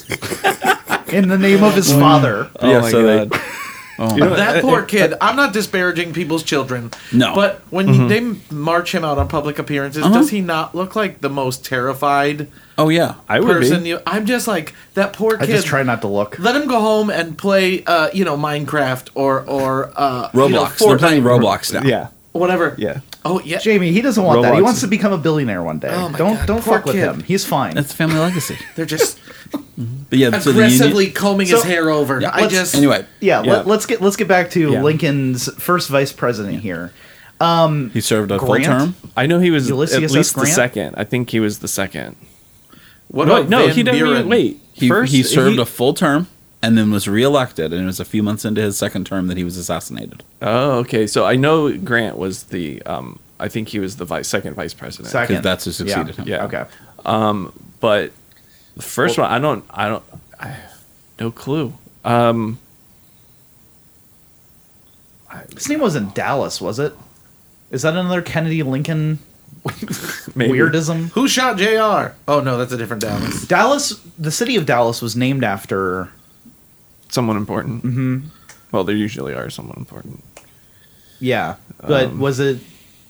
in the name of his father. Oh Yeah, my so they- god. Oh, You know, That uh, poor uh, kid. I'm not disparaging people's children. No. But when Mm-hmm. they march him out on public appearances, Uh-huh. does he not look like the most terrified oh yeah. I would person? be. You, I'm just like that poor I kid. just try not to look. Let him go home and play, uh, you know, Minecraft or or uh, Roblox. You know, They're playing Fortnite, Roblox now. Yeah. whatever. Yeah. Oh yeah. Jamie, he doesn't want that. He Roblox. wants to become a billionaire one day. Oh my don't God, don't poor fuck with kid. him. He's fine. That's the family legacy. They're just But yeah, so the aggressively Union, combing his So- hair over. Yeah, I let's- just anyway, yeah, Yeah. Let, let's get let's get back to Yeah. Lincoln's first vice president here. he served a full Grant? term. I know he was Ulysses at S. least the Grant? second. I think he was the second. What no, about no, Van he didn't Buren? even wait. He, First, he served he- a full term and then was reelected, and it was a few months into his second term that he was assassinated. Oh, okay. So I know Grant was the. Um, I think he was the vice, second vice president. Second. that's who succeeded yeah. him. Yeah. Okay. But the first one, I don't. I don't. I have no clue. Um, His name wasn't Dallas, was it? Is that another Kennedy Lincoln maybe. weirdism? Who shot J R? Oh no, that's a different Dallas. Dallas, the city of Dallas, was named after. Someone important. Mm-hmm. Well, there usually are someone important. Yeah, but Um, was it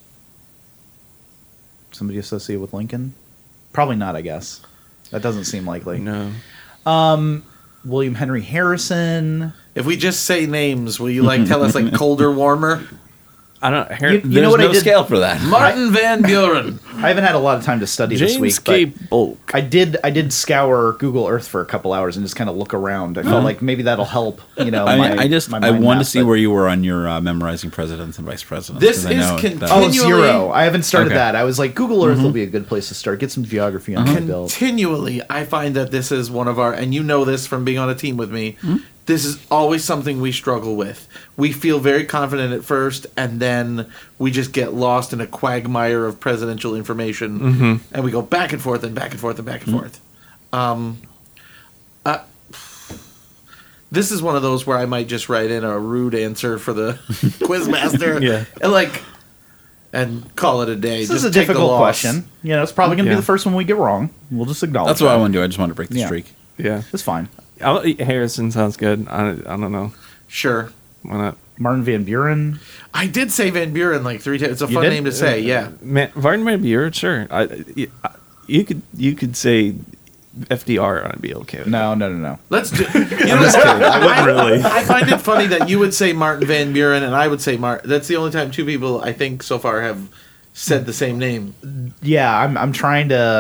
somebody associated with Lincoln? Probably not. I guess that doesn't seem likely. No. William Henry Harrison. If we just say names, will you like tell us like colder, warmer? I don't. Har- You- you There's know what I no did? scale for that. Martin Van Buren. I haven't had a lot of time to study James this week, K. but Bulk. I did. I did scour Google Earth for a couple hours and just kind of look around. I felt like maybe that'll help. You know, I mean, my, I just my I mind wanted map, to see but- where you were on your uh, memorizing presidents and vice presidents. This 'cause I is know con- that- Oh, Continually- zero. I haven't started Okay. that. I was like, Google Earth will be a good place to start. Get some geography on my build. Continually, I find that this is one of our, and you know this from being on a team with me, this is always something we struggle with. We feel very confident at first, and then we just get lost in a quagmire of presidential information, and we go back and forth and back and forth and back and forth. Um, uh, this is one of those where I might just write in a rude answer for the quizmaster, Yeah. and like, and call it a day. This Just is a take the difficult loss. question. You know, it's probably going to Yeah. be the first one we get wrong. We'll just acknowledge. That's what that. I want to do. I just want to break the Yeah. streak. Yeah. It's fine. I'll, Harrison sounds good. I, I don't know. Sure. Why not? Martin Van Buren. I did say Van Buren like three times. It's a You fun did? name to say, yeah. Man, Martin Van Buren, sure. I, you, you could you could say F D R. I'd be okay with. No, no, no, no. Let's do. You know, just kidding. I wouldn't really. I find it funny that you would say Martin Van Buren and I would say Martin. That's the only time two people I think so far have said the same name. Yeah, I'm. I'm trying to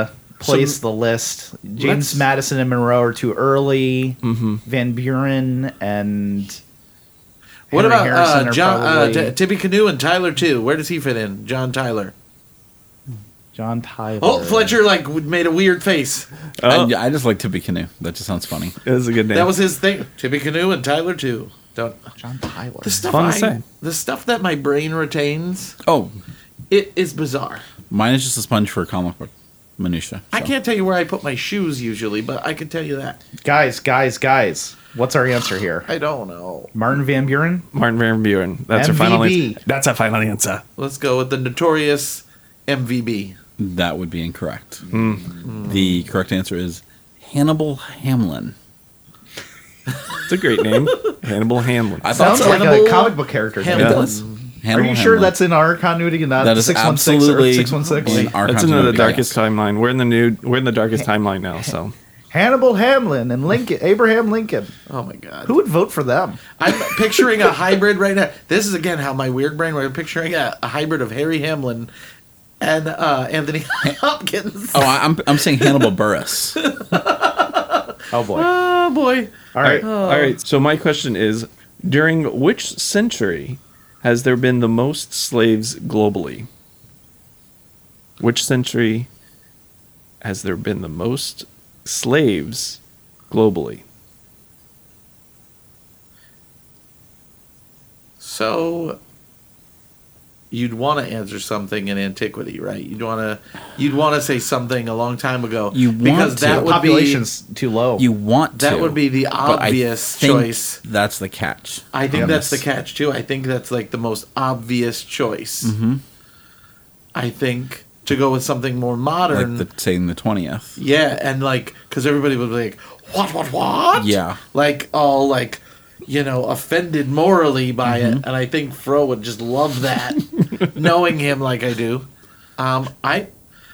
place So, the list. James let's- Madison and Monroe are too early. Mm-hmm. Van Buren and What Henry about Harrison uh, are John uh, probably- T- Tippy Canoe and Tyler too? Where does he fit in? John Tyler. John Tyler? Oh, Fletcher like w- made a weird face. Oh, I, I just like Tippy Canoe. That just sounds funny. it was a good name. That was his thing. Tippy Canoe and Tyler too. Don't John Tyler. the stuff Fun to I, say. the stuff that my brain retains. Oh, It is bizarre. mine is just a sponge for comic book minutia. I so. can't tell you where I put my shoes usually, but I can tell you that. Guys, guys, guys. What's our answer here? I don't know. Martin Van Buren? Martin Van Buren. That's M V B. our final answer. That's our final answer. Let's go with the notorious M V B. That would be incorrect. Hmm. The correct answer is Hannibal Hamlin. It's a great name. Hannibal Hamlin. I thought Sounds so. like Hannibal a comic book character. Hamlin. It Are does. Are you sure that's in our continuity and not That is six one six or absolutely six one six? in our That's in the continuity, darkest yes. timeline. We're in the new. We're in the darkest timeline now. So Hannibal Hamlin and Lincoln, Abraham Lincoln. Oh my god. Who would vote for them? I'm picturing a hybrid right now. This is again how my weird brain. We're picturing a, a hybrid of Harry Hamlin and uh, Anthony Hopkins. Oh, I- I'm I'm saying Hannibal Buress. Oh boy! Oh boy. All right, all right. So my question is: during which century has there been the most slaves globally? Which century has there been the most slaves globally? So you'd want to answer something in antiquity, right? You'd want to you'd want to say something a long time ago. You want because to. that the would population's too low. You want to. That would be the but I obvious think choice. That's the catch. be. I think on that's the this. catch too. I think that's like the most obvious choice. Mhm. I think to go with something more modern. Like the, saying the twentieth. Yeah, and like, because everybody would be like, what, what, what? Yeah. Like, all like, you know, offended morally by Mm-hmm. it. And I think Fro would just love that, knowing him like I do. Um, I,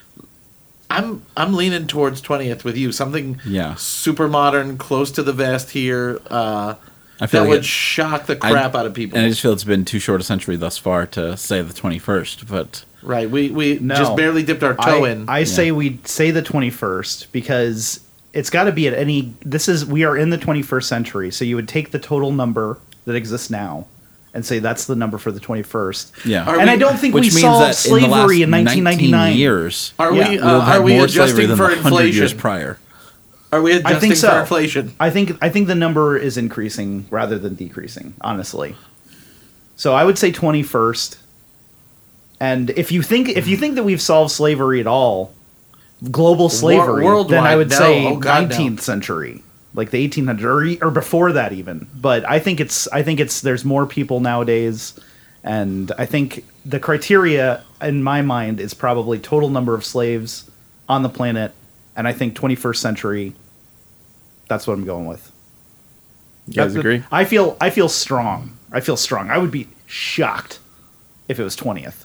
I'm, I'm leaning towards twentieth with you. Something Yeah. super modern, close to the vest here. Uh, I feel that like would it- shock the I- crap out of people. And I just feel it's been too short a century thus far to say the twenty-first, but right. We we No. just barely dipped our toe I, in. I say we say the twenty-first because it's got to be at any. This is we are in the twenty-first century, so you would take the total number that exists now and say that's the number for the twenty-first. yeah. Are and we- I don't think Which we means solved that in the last slavery in nineteen ninety-nine. years, are yeah. we We'll uh, we'll have are we more slavery adjusting than for the hundred years inflation? prior. Are we adjusting I think so. for inflation? I think I think the number is increasing rather than decreasing, honestly. So I would say twenty-first. And if you think if you think that we've solved slavery at all, global slavery, worldwide, then I would no. say Oh, God, no. nineteenth century, like the eighteen hundreds or, or before that even. But I think it's I think it's there's more people nowadays, and I think the criteria in my mind is probably total number of slaves on the planet, and I think twenty-first century. That's what I'm going with. You guys That- agree? I feel I feel strong. I feel strong. I would be shocked if it was twentieth.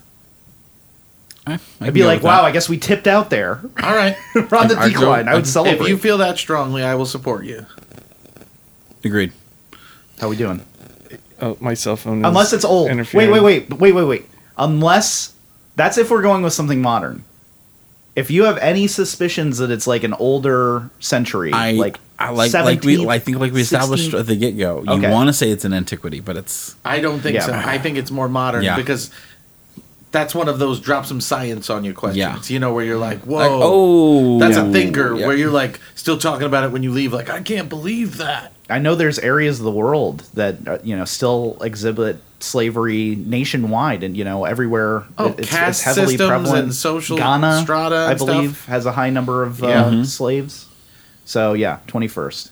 I, I'd be like, wow, I guess we tipped out there. All right. We're on the I'd go- decline. I would I'd- celebrate. If you feel that strongly, I will support you. Agreed. How we doing? Oh, my cell phone is Unless it's old. Wait, interfering. wait, wait, wait, wait, wait. Unless that's if we're going with something modern. If you have any suspicions that it's like an older century, I like I like like we seventeenth, I think like we established sixteenth at the get go. You Okay. want to say it's an antiquity, but it's I don't think Yeah. so. I think it's more modern Yeah. because that's one of those drop some science on you questions. Yeah. You know, where you're like, whoa. like oh That's yeah. a thinker Yeah. where you're like still talking about it when you leave. Like, I can't believe that. I know there's areas of the world that uh, you know still exhibit slavery nationwide, and you know everywhere. Oh, it- it's, caste it's heavily systems prevalent. and social Ghana, strata I and believe, stuff. has a high number of uh, Yeah. Mhm. slaves. So yeah, twenty-first.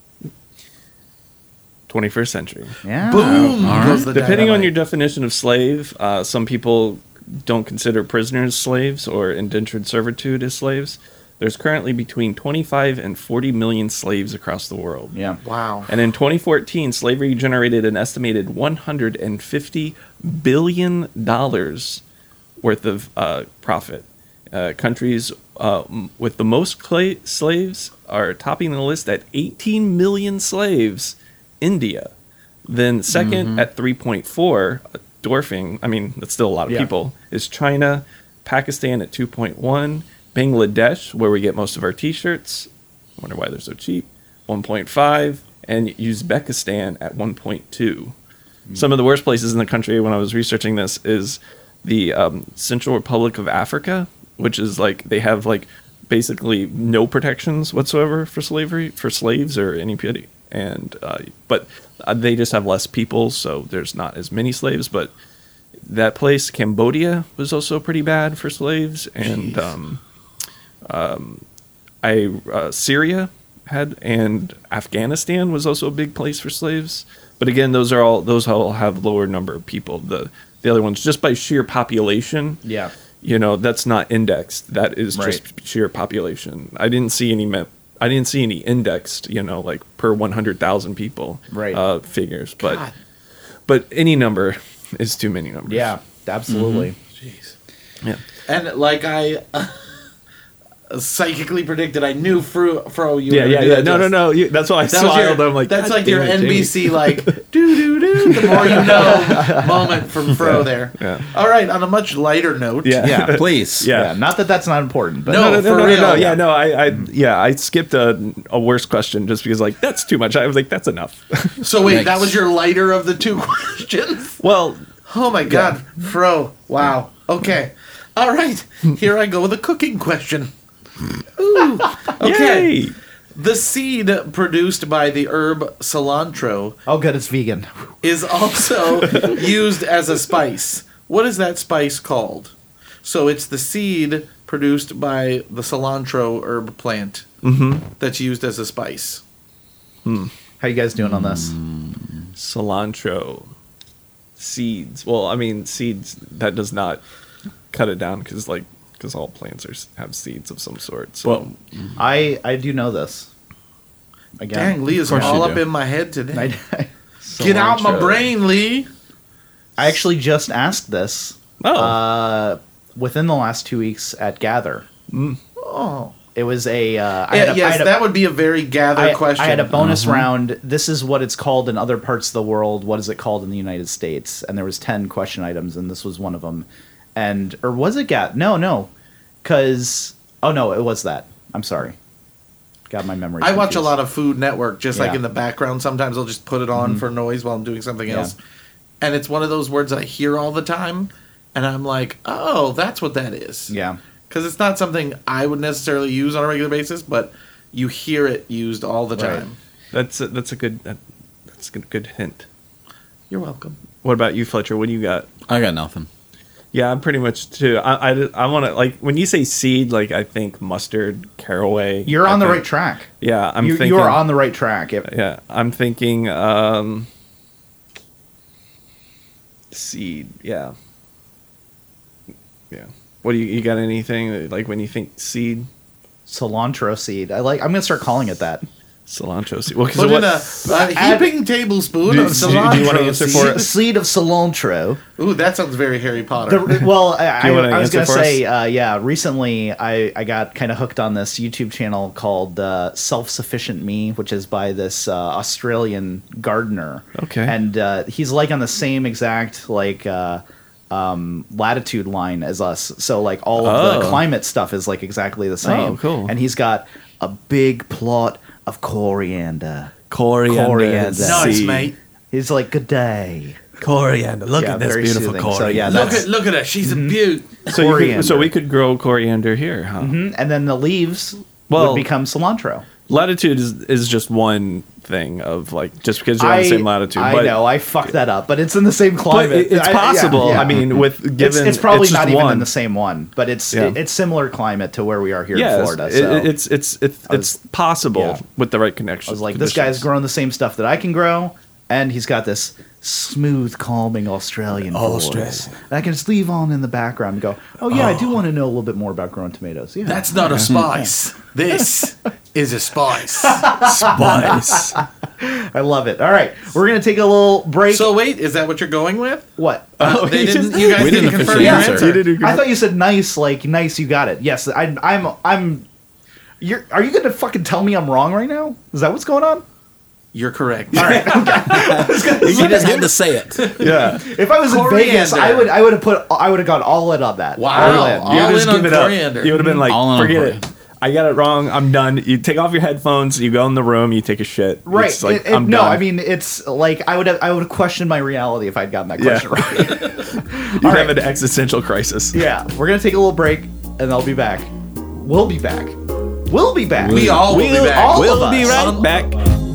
twenty-first century. Yeah. Boom! all goes the Depending on your dynamite. definition of slave, uh, some people don't consider prisoners slaves or indentured servitude as slaves. There's currently between twenty-five and forty million slaves across the world. Yeah. Wow. And in twenty fourteen, slavery generated an estimated one hundred fifty billion dollars worth of uh, profit. Uh, countries uh, m- with the most cla- slaves are topping the list at eighteen million slaves. India. Then 2nd at three point four, dwarfing, I mean, that's still a lot of Yeah. people, is China. Pakistan at two point one. Bangladesh, where we get most of our t-shirts. I wonder why they're so cheap. one point five. And Uzbekistan at one point two. Mm. Some of the worst places in the country when I was researching this is the um, Central Republic of Africa, which is like they have like basically no protections whatsoever for slavery, for slaves or anybody. And uh, but uh, they just have less people, so there's not as many slaves. But that place, Cambodia, was also pretty bad for slaves. And um, um, I uh, Syria had, and Afghanistan was also a big place for slaves. But again, those are all those all have lower number of people. The the other ones, just by sheer population, Yeah. you know, that's not indexed. That is Right. just sheer population. I didn't see any me- I didn't see any indexed, you know, like per one hundred thousand people Right. uh, figures. But God. but any number is too many numbers. Yeah, absolutely. Jeez. Yeah. And like I uh, psychically predicted, I knew Fro, Fro you were Yeah, gonna yeah, do yeah. that No, no, just- no. You, that's why I That was smiled. your, I'm like, that's God like your damn it, N B C Jamie. like doo doo doo. The more you know moment from Fro there. Yeah. All right. On a much lighter note, Yeah. Yeah. Please. Yeah. Yeah, not that that's not important, but No, No, no, no, for no, no, real. no. Yeah, no. I, I, yeah, I skipped a, a worse question just because, like, that's too much. I was like, that's enough. So wait, Thanks. that was your lighter of the two questions? Well, Oh my God, Fro! Wow. Okay. All right. Here I go with a cooking question. Ooh. Okay. yay! The seed produced by the herb cilantro oh, good, it's vegan. is also used as a spice. What is that spice called? So it's the seed produced by the cilantro herb plant that's used as a spice. How you guys doing on this? Cilantro seeds. Well, I mean, seeds, that does not cut it down because, like, because all plants are, have seeds of some sort. So. Well, I I do know this. Again, Dang, Lee is course all you up do. in my head today. I, Get out my Cilantro. brain, Lee. I actually just asked this Oh. uh, within the last two weeks at Gather. Oh. It was a. Uh, I Yeah, had a I yes, had a- that would be a very gather I, question. I had a bonus round. This is what it's called in other parts of the world. What is it called in the United States? And there was ten question items, and this was one of them. And or was it Gat? No, no, because oh no, it was that. I'm sorry. Got my memory. I watch a confused. lot of Food Network, just like Yeah. in the background. Sometimes I'll just put it on for noise while I'm doing something Yeah. else. And it's one of those words that I hear all the time, and I'm like, oh, that's what that is. Yeah. Because it's not something I would necessarily use on a regular basis, but you hear it used all the Right. time. That's a, that's a good that, that's a good, good hint. You're welcome. What about you, Fletcher? What do you got? I got nothing. Yeah, I'm pretty much too. I I, I want to like when you say seed, like I think mustard, caraway. You're I on the think- right track. Yeah, I'm you, thinking. you are on the right track. If, Yeah, I'm thinking. Um, seed. Yeah. Yeah. What do you you got? Anything like when you think seed? cilantro seed. I like. I'm gonna start calling it that. Cilantro seed. Well, 'cause Put what- in a, a add- heaping tablespoon Do- of do- do you cilantro. wanna answer seed. for it? Seed of cilantro. Ooh, that sounds very Harry Potter. The, well, I, I, Do you wanna I was answer gonna for say, uh, yeah. Recently, I, I got kind of hooked on this YouTube channel called uh, Self Sufficient Me, which is by this uh, Australian gardener. Okay. and uh, he's like on the same exact like uh, um, latitude line as us. So like all of the Oh. climate stuff is like exactly the same. Oh, cool. And he's got a big plot of coriander. Coriander. Coriander. nice, seed. mate. He's like, good day. Coriander. Look Yeah, at this very beautiful soothing. coriander. So, yeah, Look that's- at look at her. She's a beaut. So, you could, Coriander. so we could grow coriander here, huh? Mhm. And then the leaves Well- would become cilantro. Latitude is, is just one thing of like just because you're on the same latitude. I but, know, I fucked that up, but it's in the same but climate. it- it's I- yeah, possible. yeah. I mean, with given it's, it's probably just not even one. in the same one, but it's Yeah. it- it's similar climate to where we are here Yeah, in Florida. it- So it- it's it's it's I was- it's possible yeah. with the right connection. I was like, this guy's growing the same stuff that I can grow, and he's got this smooth, calming Australian voice. And I can just leave on in the background and go, oh yeah, I do want to know a little bit more about growing tomatoes. Yeah, That's not a spice. This is a spice. spice. I love it. All right, we're gonna take a little break. So wait, is that what you're going with? what? Uh, they you didn't. just- You guys We didn't, didn't confirm officially your answer. answer. You didn't agree. I thought you said nice, like nice. You got it. Yes, I, I'm. I'm. You're. Are you gonna fucking tell me I'm wrong right now? Is that what's going on? You're correct. All right. You just had to say it. Yeah. If I was in Vegas, Coriander. I would I would have put I would have gone all in on that. Wow. All in. All You would just in on give it up. coriander. You would have been like, All in on forget coriander. it. I got it wrong. I'm done. You take off your headphones. You go in the room. You take a shit. Right. It's like, It- it- I'm no, done. I mean it's like I would have I would have questioned my reality if I'd gotten that Yeah. question right. you all have right. an existential crisis. Yeah, we're gonna take a little break, and I'll be back. We'll be back. We'll be back. We all will We'll- be back. all We'll of be us. right back.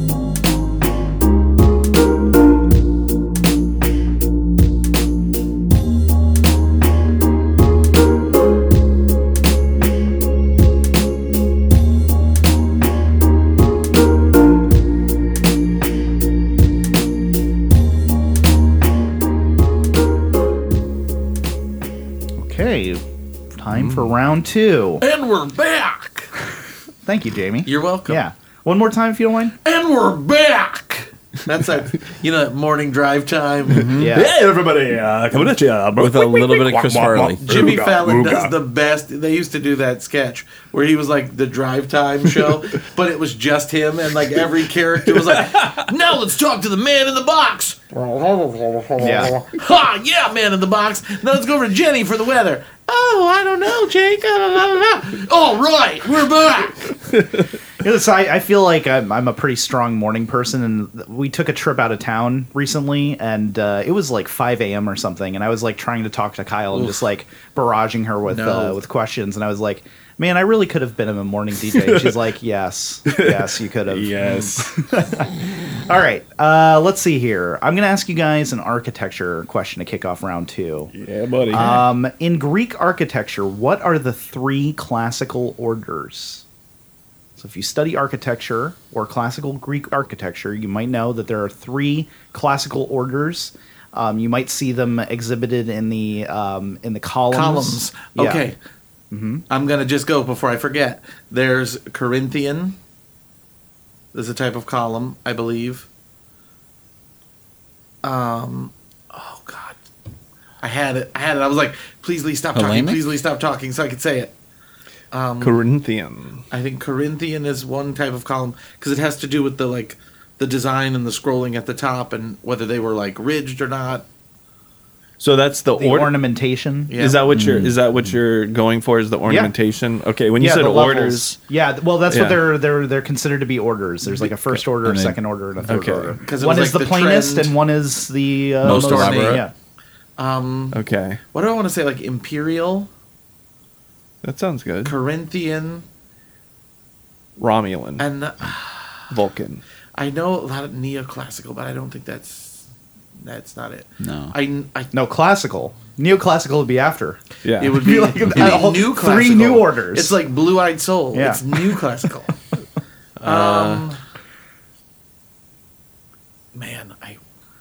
Okay, time for round two. And we're back. Thank you, Jamie. You're welcome. Yeah. One more time, if you don't mind. And we're back. That's that, you know, that morning drive time. Yeah. Hey, everybody. Uh, coming at you. With a little bit of Chris Farley. Jimmy Ooga, Fallon ooga. does the best. They used to do that sketch where he was like the drive time show, but it was just him, and like every character was like, "Now let's talk to the man in the box." Yeah. Ha! Yeah, man in the box. Now let's go over to Jenny for the weather. Oh, I don't know, Jake. I don't know, I don't know. All right, we're back. You know, so I, I feel like I'm, I'm a pretty strong morning person, and we took a trip out of town recently, and uh, it was like five a.m. or something, and I was like trying to talk to Kyle and just like barraging her with No. uh, with questions, and I was like, man, I really could have been a morning D J. And she's like, yes, yes, you could have. Yes. All right, uh, let's see here. I'm going to ask you guys an architecture question to kick off round two. Yeah, buddy. Um, in Greek architecture, what are the three classical orders? So if you study architecture or classical Greek architecture, you might know that there are three classical orders. Um, you might see them exhibited in the um, in the columns. Columns. Yeah. Okay. I'm gonna just go before I forget. There's Corinthian. There's a type of column, I believe. Um, oh God, I had it. I had it. I was like, please, Lee, stop talking. Hellenic? Please, Lee, stop talking, so I could say it. Corinthian. I think Corinthian is one type of column because it has to do with the like the design and the scrolling at the top and whether they were like ridged or not. So that's the, The order. ornamentation. Yeah. Is that what you're? Is that what you're going for? Is the ornamentation? Okay. When you Yeah, said the levels. orders, Yeah, th- well, that's Yeah. what they're they're they're considered to be orders. There's like a first order, a And then- second order, and a third Okay. order. 'Cause it One was is like the, the plainest, trend. and one is the uh, Most elaborate. Yeah. Um, okay, what do I want to say? Like Imperial, that sounds good. Corinthian, Romulan, and uh, Vulcan. I know a lot of neoclassical, but I don't think that's that's not it. No. I, I No, classical. Neoclassical would be after. Yeah, it would Be be like it'd a- be a whole- new three classical. new orders. It's like Blue Eyed Soul. Yeah. It's new classical. um, man, I.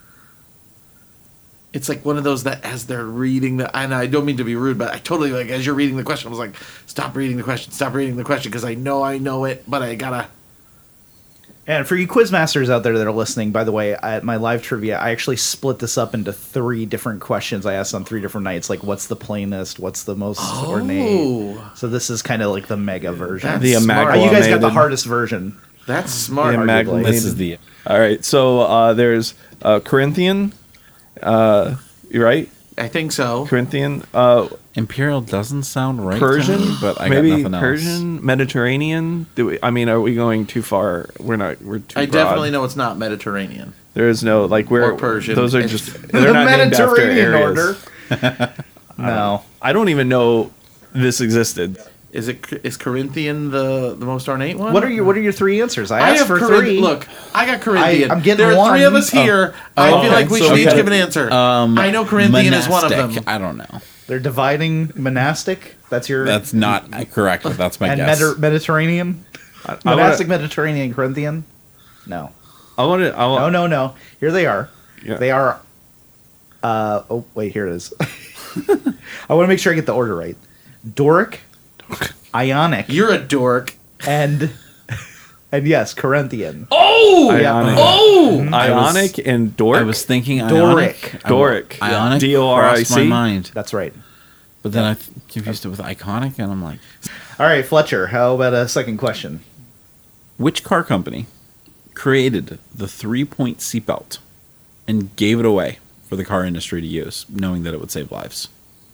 It's like one of those that as they're reading the, and I don't mean to be rude, but I totally like as you're reading the question, I was like, stop reading the question, stop reading the question, because I know I know it, but I gotta. And for you quizmasters out there that are listening, by the way, at my live trivia, I actually split this up into three different questions I asked on three different nights. Like, what's the plainest? What's the most ornate? So this is kind of like the mega version. That's The smart. Uh, you guys got the amalgamated- hardest version. That's smart. The arguably. This is the. All right, so uh, there's uh, Corinthian. Uh, you're right, I think so. Corinthian. Uh, Imperial doesn't sound right. Persian, to me, but I maybe got nothing else. Persian, Mediterranean. Do we, I mean, are we going too far? We're not. We're too. I broad. definitely know it's not Mediterranean. There is no like we're Or Persian. Those are It's- just they're not named after areas. No. I don't even know this existed. Is it is Corinthian the the most ornate one? What are your What are your three answers? I I asked have for Corinth- three. Look, I got Corinthian. I- I'm getting there are one. three of us here. I Oh, feel like we so should each okay. give an answer. Um, I know Corinthian is one of monastic. them. I don't know. They're dividing monastic. That's your That's not correct, but that's my and guess. Medi- Mediterranean. I Monastic wanna- Mediterranean Corinthian. No. I want to. I No, want, no, no. Here they are. Yeah. They are. Uh, oh, wait, here it is. I want to make sure I get the order right. Doric, Ionic, You're a dork. and and yes, Corinthian. Oh, Ionic. oh. Ionic and Doric. I was thinking Doric. Ionic. I- Doric. Ionic. D O R I C? crossed my mind, That's right. but then I th- confused it with iconic, and I'm like, All right, Fletcher. How about a second question? which car company created the three-point seatbelt and gave it away for the car industry to use, knowing that it would save lives?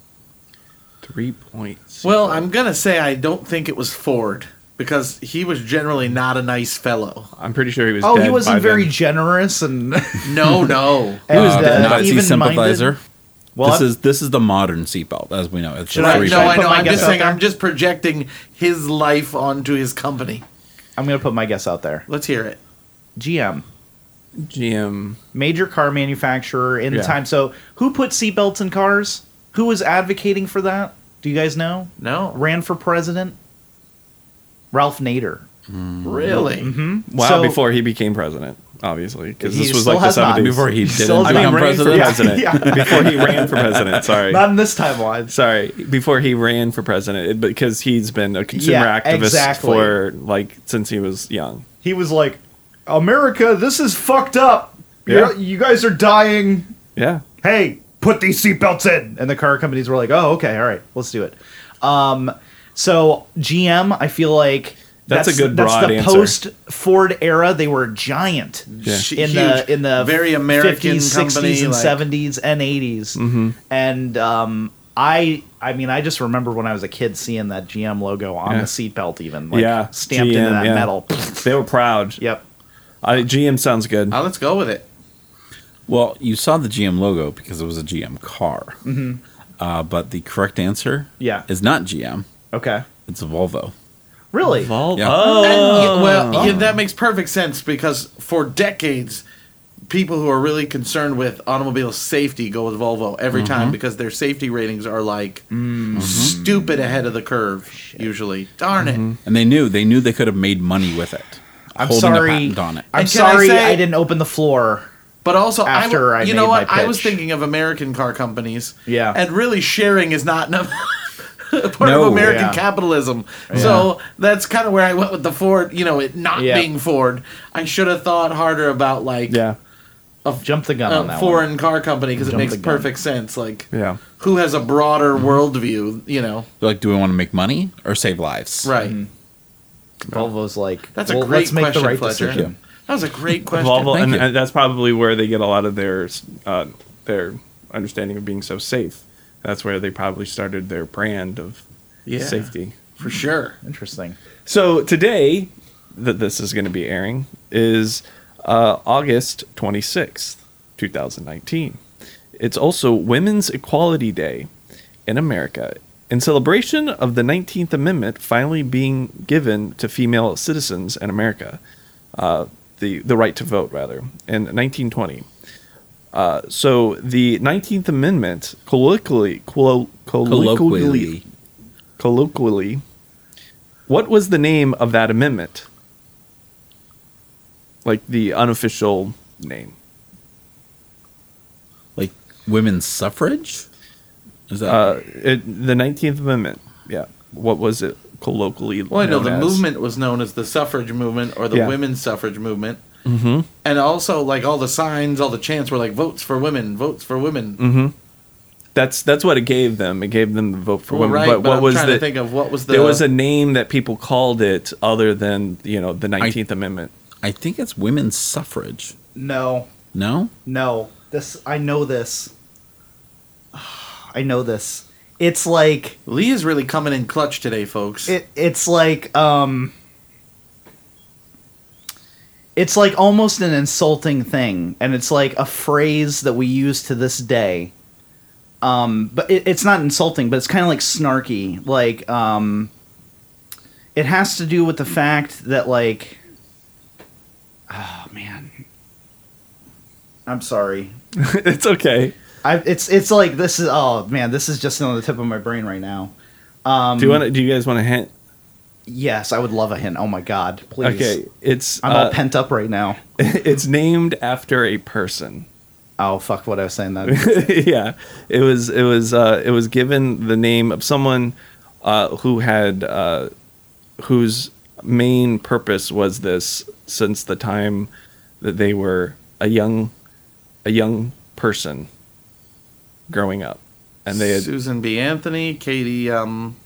Three points. Well, I'm going to say I don't think it was Ford because he was generally not a nice fellow. I'm pretty sure he was. Oh, dead he wasn't by very then. generous and, No, no. and Uh, uh, Nazi even-minded. sympathizer. Well, this I'm- is this is the modern seatbelt, as we know. It's Should the I- Right, three should no, I I put know. my I'm guess just out saying. there? I'm just projecting his life onto his company. I'm going to put my guess out there. Let's hear it. G M. G M. Major car manufacturer in Yeah. the time. So, who put seatbelts in cars? Who was advocating for that? Do you guys know? No, Ran for president? Ralph Nader. really. Mm-hmm. Wow, So- before he became president, obviously, because He this was still like the has not. seventies. Before he Still didn't has I mean, become not. ran for president. president. Yeah. Before he ran for president. Sorry. Not in this timeline. Sorry, before he ran for president, it- because he's been a consumer Yeah, activist exactly. for like since he was young. He was like, America, this is fucked up. Yeah. You, you guys are dying. Yeah, Hey, put these seatbelts in. And the car companies were like, oh, okay, all right, let's do it. Um, so G M, I feel like That's a good that's broad the answer. post Ford era. They were a giant Yeah. Sh- in huge. the in the very American fifties, company, sixties, and like- seventies and eighties. Mm-hmm. And um, I, I mean, I just remember when I was a kid seeing that G M logo on Yeah. the seatbelt, even like yeah, stamped G M, into that yeah. metal. They were proud. Yep. Uh, G M sounds good. Now let's go with it. Well, you saw the G M logo because it was a G M car. Mm-hmm. Uh, but the correct answer Yeah. is not G M. Okay. It's a Volvo. Really? Vol- Yeah. Oh, And, well, yeah, that makes perfect sense because for decades, people who are really concerned with automobile safety go with Volvo every time because their safety ratings are like stupid ahead of the curve. Usually, darn it. And they knew they knew they could have made money with it. I'm holding sorry. a patent on it. I'm And can I sorry say- I didn't open the floor. But also, After I, I you made know what? my I was pitch. thinking of American car companies. Yeah. And really, sharing is not no- part No. of American Yeah. capitalism. So that's kind of where I went with the Ford. You know, it not Yeah. being Ford. I should have thought harder about like yeah, Jump the gun on a that foreign one. car company because it Jump makes the gun. perfect sense. Like, yeah. who has a broader worldview? You know, They're like, do we want to make money or save lives? right? Volvo's like, That's well, a great let's make question, the right Fletcher. decision. That was a great question. Volvo, Thank and, you. and that's probably where they get a lot of their uh, their understanding of being so safe. That's where they probably started their brand of Yeah. safety. For sure. Interesting. So today, that this is going to be airing is uh, August twenty-sixth, twenty nineteen. It's also Women's Equality Day in America, in celebration of the nineteenth Amendment finally being given to female citizens in America, uh, the the right to vote rather, in nineteen twenty. Uh, so the nineteenth Amendment, colloquially, collo- colloquially, Colloquially. colloquially, what was the name of that amendment? Like the unofficial name. Like women's suffrage? Is that Uh, it, the nineteenth Amendment. Yeah. What was it colloquially? Well, I know known the as? movement was known as the suffrage movement or the Yeah. women's suffrage movement. Mm-hmm. And also, like, all the signs, all the chants were like, votes for women, votes for women. Mm-hmm. That's that's what it gave them. It gave them the vote for Well, women. right, but but what I'm was trying the? to think of what was the... there was a name that people called it other than you know the nineteenth Amendment. I think it's women's suffrage. No, No? no. This I know this. I know this. It's like Lee is really coming in clutch today, folks. it. It's like um. It's like almost an insulting thing, and it's like a phrase that we use to this day. Um, but it, it's not insulting, but it's kind of like snarky. Like, um, it has to do with the fact that, like, oh man, I'm sorry. It's okay. I it's it's like this is oh man, this is just on the tip of my brain right now. Um, Do you want? Do you guys want a hint? Yes, I would love a hint. Oh my god, please. Okay, it's I'm uh, all pent up right now. it's named after a person. Oh fuck, what I was saying that. Yeah, it was it was uh, it was given the name of someone uh, who had uh, whose main purpose was this since the time that they were a young a young person growing up, and they had Susan B. Anthony, Katie, um,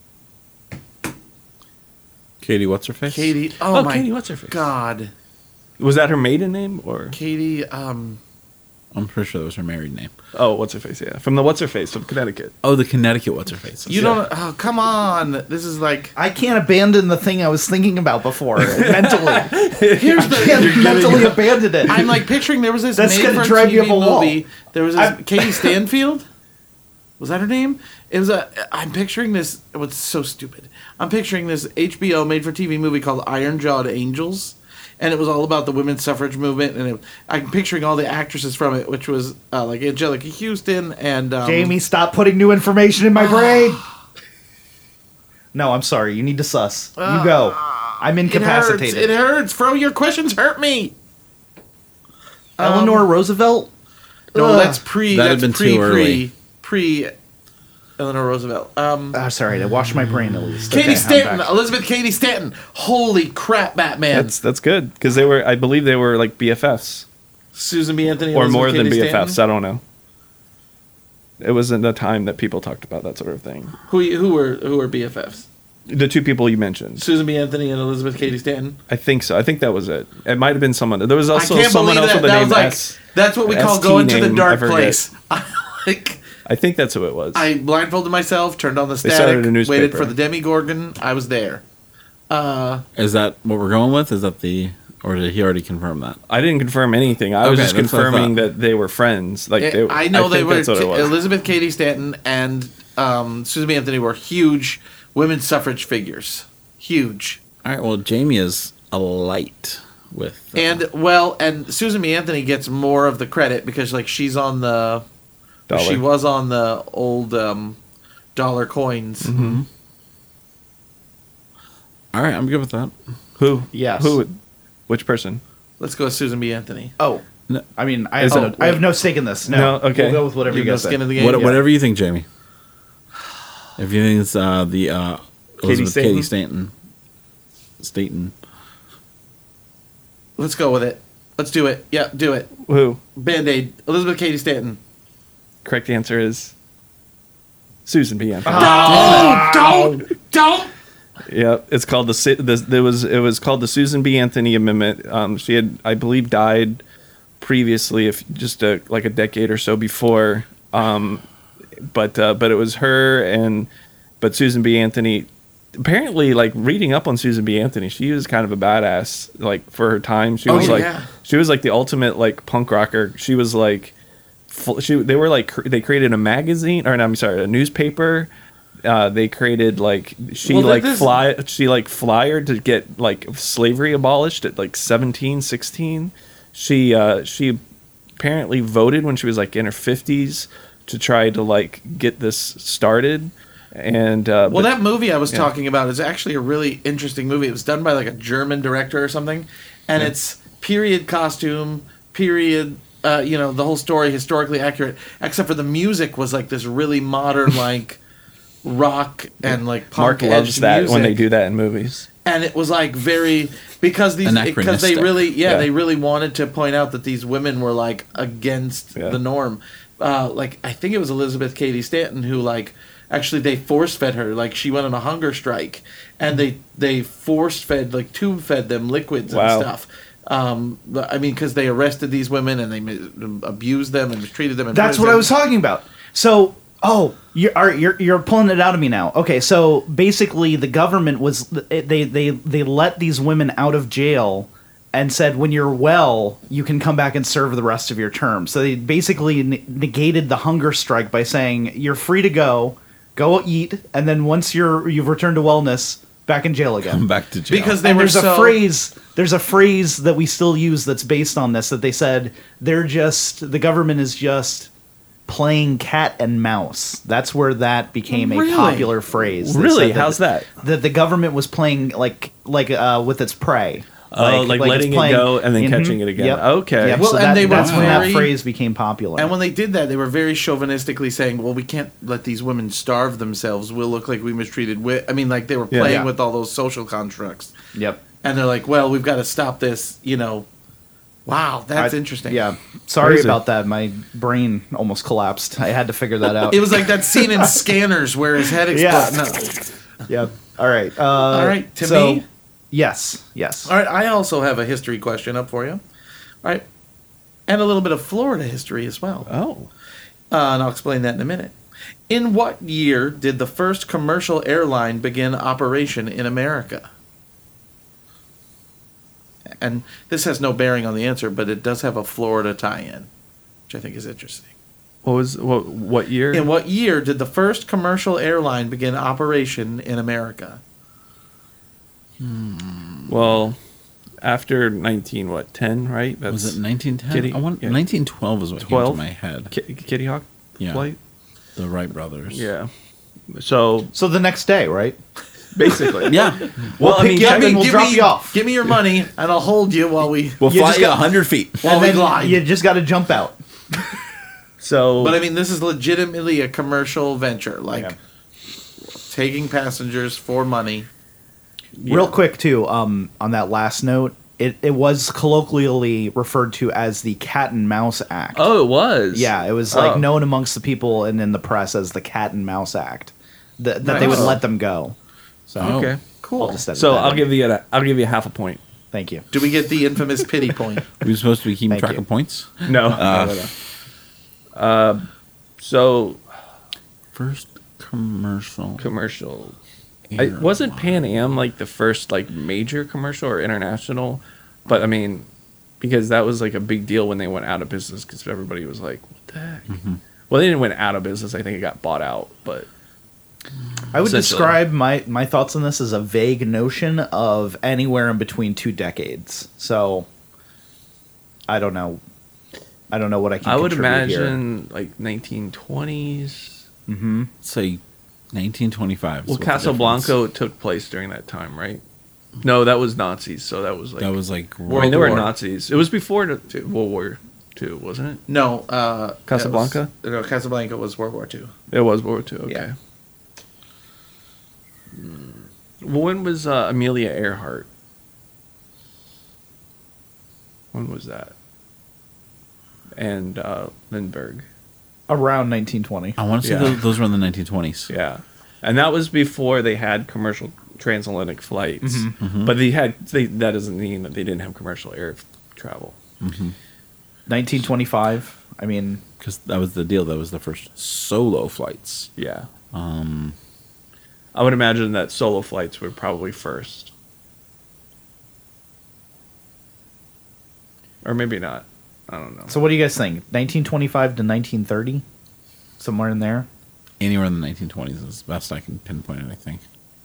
Katie, what's her face? Katie. Oh, Oh, my Katie, what's her face? God. Was that her maiden name or? Katie. Um, I'm pretty sure that was her married name. Oh, what's her face? Yeah, from the what's her face from Connecticut. Oh, the Connecticut what's her face. you don't. Oh, come on. This is like. I can't abandon the thing I was thinking about before mentally. Here's I can't the. mentally abandon it. I'm like picturing there was this That's made gonna for drive T you V up a wall. movie. There was this I'm- Katie Stanfield. Was that her name? It was a. I'm picturing this. What's so stupid? I'm picturing this H B O made for T V movie called Iron Jawed Angels, and it was all about the women's suffrage movement. And it, I'm picturing all the actresses from it, which was uh, like Angelica Houston and um, Jamie, stop putting new information in my brain. No, I'm sorry. You need to suss. You go. I'm It hurts. incapacitated. It hurts. Fro, your questions hurt me. Eleanor Roosevelt? No, Ugh. that's pre. That'd that's have been pre, too early. Pre. Pre. Eleanor Roosevelt. Um. Oh, sorry. I washed my brain at least. Katie Okay, I'm Stanton, back. Elizabeth Katie Stanton. Holy crap, Batman. That's that's good because they were. I believe they were like B F Fs Susan B. Anthony. or Elizabeth more than Katie B F Fs. Stanton. I don't know. It wasn't the time that people talked about that sort of thing. Who who were who were B F Fs? The two people you mentioned. Susan B. Anthony and Elizabeth Katie Stanton. I think so. I think that was it. It might have been someone. There was also I can't someone believe else that. with a That name was like S. that's what we call S T going to the name, I dark forget. place. like I think that's who it was. I blindfolded myself, turned on the They started static, a newspaper. waited for the Demigorgon. I was there. Uh, Is that what we're going with? Is that the, or did he already confirm that? I didn't confirm anything. I was Okay, just that's what I confirming thought. that they were friends. Like it- they, I know they think were. That's what it was. Elizabeth Katie Stanton and um, Susan B. Anthony were huge women's suffrage figures. Huge. All right. Well, Jamie is a light with. uh, And well, and Susan B. Anthony gets more of the credit because like she's on the Dollar. she was on the old um, dollar coins. Mm-hmm. all right, I'm good with that. Who? Yes. Who? Which person? Let's go with Susan B. Anthony. Oh. No. I mean, I have, Is no, it- I have no stake in this. No. No, okay. We'll go with whatever You you have no guys say. skin in the game. What, yeah. Whatever you think, Jamie. If you think it's uh, the uh, Elizabeth Stanton? Katie Stanton, Stanton. Let's go with it. Let's do it. Yeah, do it. Who? Band Aid. Elizabeth Katie Stanton. Correct answer is Susan B. Anthony. Oh, don't, don't. Yeah, it's called the, Ci- the there was it was called the Susan B. Anthony Amendment. Um, she had, I believe, died previously, if just a, like a decade or so before. Um, but uh, but it was her and but Susan B. Anthony. Apparently, like reading up on Susan B. Anthony, she was kind of a badass. Like for her time, she Oh, was like yeah. she was like the ultimate like punk rocker. She was like full, she they were like cr- they created a magazine or no, I'm sorry, a newspaper. Uh, they created like she Well, like this- fly she like flyered to get like slavery abolished at like seventeen, sixteen. She uh, she apparently voted when she was like in her fifties to try to like get this started. And uh, Well, but- that movie I was yeah. talking about is actually a really interesting movie. It was done by like a German director or something, and it's period costume, period. Uh, you know, the whole story historically accurate, except for the music was like this really modern, like rock and like Mark punk loves edged that music. when they do that in movies. And it was like very because these because they Anachronistic. really yeah, Yeah. they really wanted to point out that these women were like against Yeah. the norm. Uh, like I think it was Elizabeth Katie Stanton who like actually they force fed her, like she went on a hunger strike and they they force fed like tube fed them liquids Wow. and stuff. Um, I mean, because they arrested these women and they mi- abused them and mistreated them. In That's what prison. I was talking about. So, oh, you're all right, you're you're pulling it out of me now. Okay, so basically, the government was they they they let these women out of jail and said, when you're well, you can come back and serve the rest of your term. So they basically ne- negated the hunger strike by saying you're free to go, go eat, and then once you're you've returned to wellness, back in jail again. Come back to jail. Because they And were there's so a phrase there's a phrase that we still use that's based on this, that they said they're just the government is just playing cat and mouse. That's where that became Really? a popular phrase. They Really? said How's that? That the government was playing like like uh, with its prey. Oh, like it's letting it go and then catching it again. Yep. Okay. Yep. Well, so and that, they were that's when that very- phrase became popular. And when they did that, they were very chauvinistically saying, "Well, we can't let these women starve themselves. We'll look like we mistreated." Wi-. I mean, like they were Yeah. playing Yeah. with all those social constructs, yep. and they're like, "Well, we've got to stop this." You know, wow, that's I- interesting. Yeah. Sorry Crazy. about that. My brain almost collapsed. I had to figure that out. it was like that scene in Scanners where his head Yeah. exploded. No. Yep. All right. Uh, All right, to so, me, Yes, yes. All right, I also have a history question up for you. All right, and a little bit of Florida history as well. Oh. Uh, and I'll explain that in a minute. In what year did the first commercial airline begin operation in America? And this has no bearing on the answer, but it does have a Florida tie-in, which I think is interesting. What was what what year? In what year did the first commercial airline begin operation in America? Well, after nineteen what ten, right? That's Was it nineteen ten? Kitty- I want yeah. nineteen twelve is what twelve? came to my head. Ki- Kitty Hawk Yeah. flight. The Wright brothers. Yeah. So So the next day, right? basically, Yeah. We'll I pick mean, you up give and me- we'll give drop me, you off. Give me your money, and I'll hold you while we. We'll You fly just you got- one hundred feet. While and we then glide. you just got to jump out. So But I mean, this is legitimately a commercial venture, like Yeah. taking passengers for money. Real quick, too, um, on that last note, it, it was colloquially referred to as the Cat and Mouse Act. oh, it was. Yeah, it was like Oh. known amongst the people and in the press as the Cat and Mouse Act. That, that they would Nice. let them go. So Okay. I'll Cool. just edit So that I'll in. give you a I'll give you half a point. Thank you. Do we get the infamous pity point? Are we supposed to be keeping Thank track you. of points? No. Uh, no, no, no. Uh, so First commercial. commercial. I, wasn't Pan Am like the first like major commercial or international? But I mean, because that was like a big deal when they went out of business because everybody was like, "What the heck?" Well, they didn't went out of business. I think it got bought out. But I would Essentially. describe my, my thoughts on this as a vague notion of anywhere in between two decades. So I don't know. I don't know what I can I would contribute here. imagine like nineteen twenties. Mm-hmm. Say nineteen twenty-five. is Well, what the Casablanca difference- took place during that time, right? No, that was Nazis. So that was like That was like I mean, World they were War. Nazis. It was before the World War Two, wasn't it? No. Uh, Casablanca? it was- no, Casablanca was World War Two. It was World War Two. Okay. Yeah. Well, when was uh, Amelia Earhart? When was that? And uh, Lindbergh. Around nineteen twenty. I want to say Yeah. those, those were in the nineteen twenties. Yeah, and that was before they had commercial transatlantic flights. Mm-hmm. But they had they, that doesn't mean that they didn't have commercial air travel. nineteen twenty-five. I mean, Because that was the deal. That was the first solo flights. Yeah, Um, I would imagine that solo flights were probably first, or maybe not. I don't know. so what do you guys think? nineteen twenty-five to nineteen thirty? Somewhere in there? anywhere in the nineteen twenties is best I can pinpoint it, I think.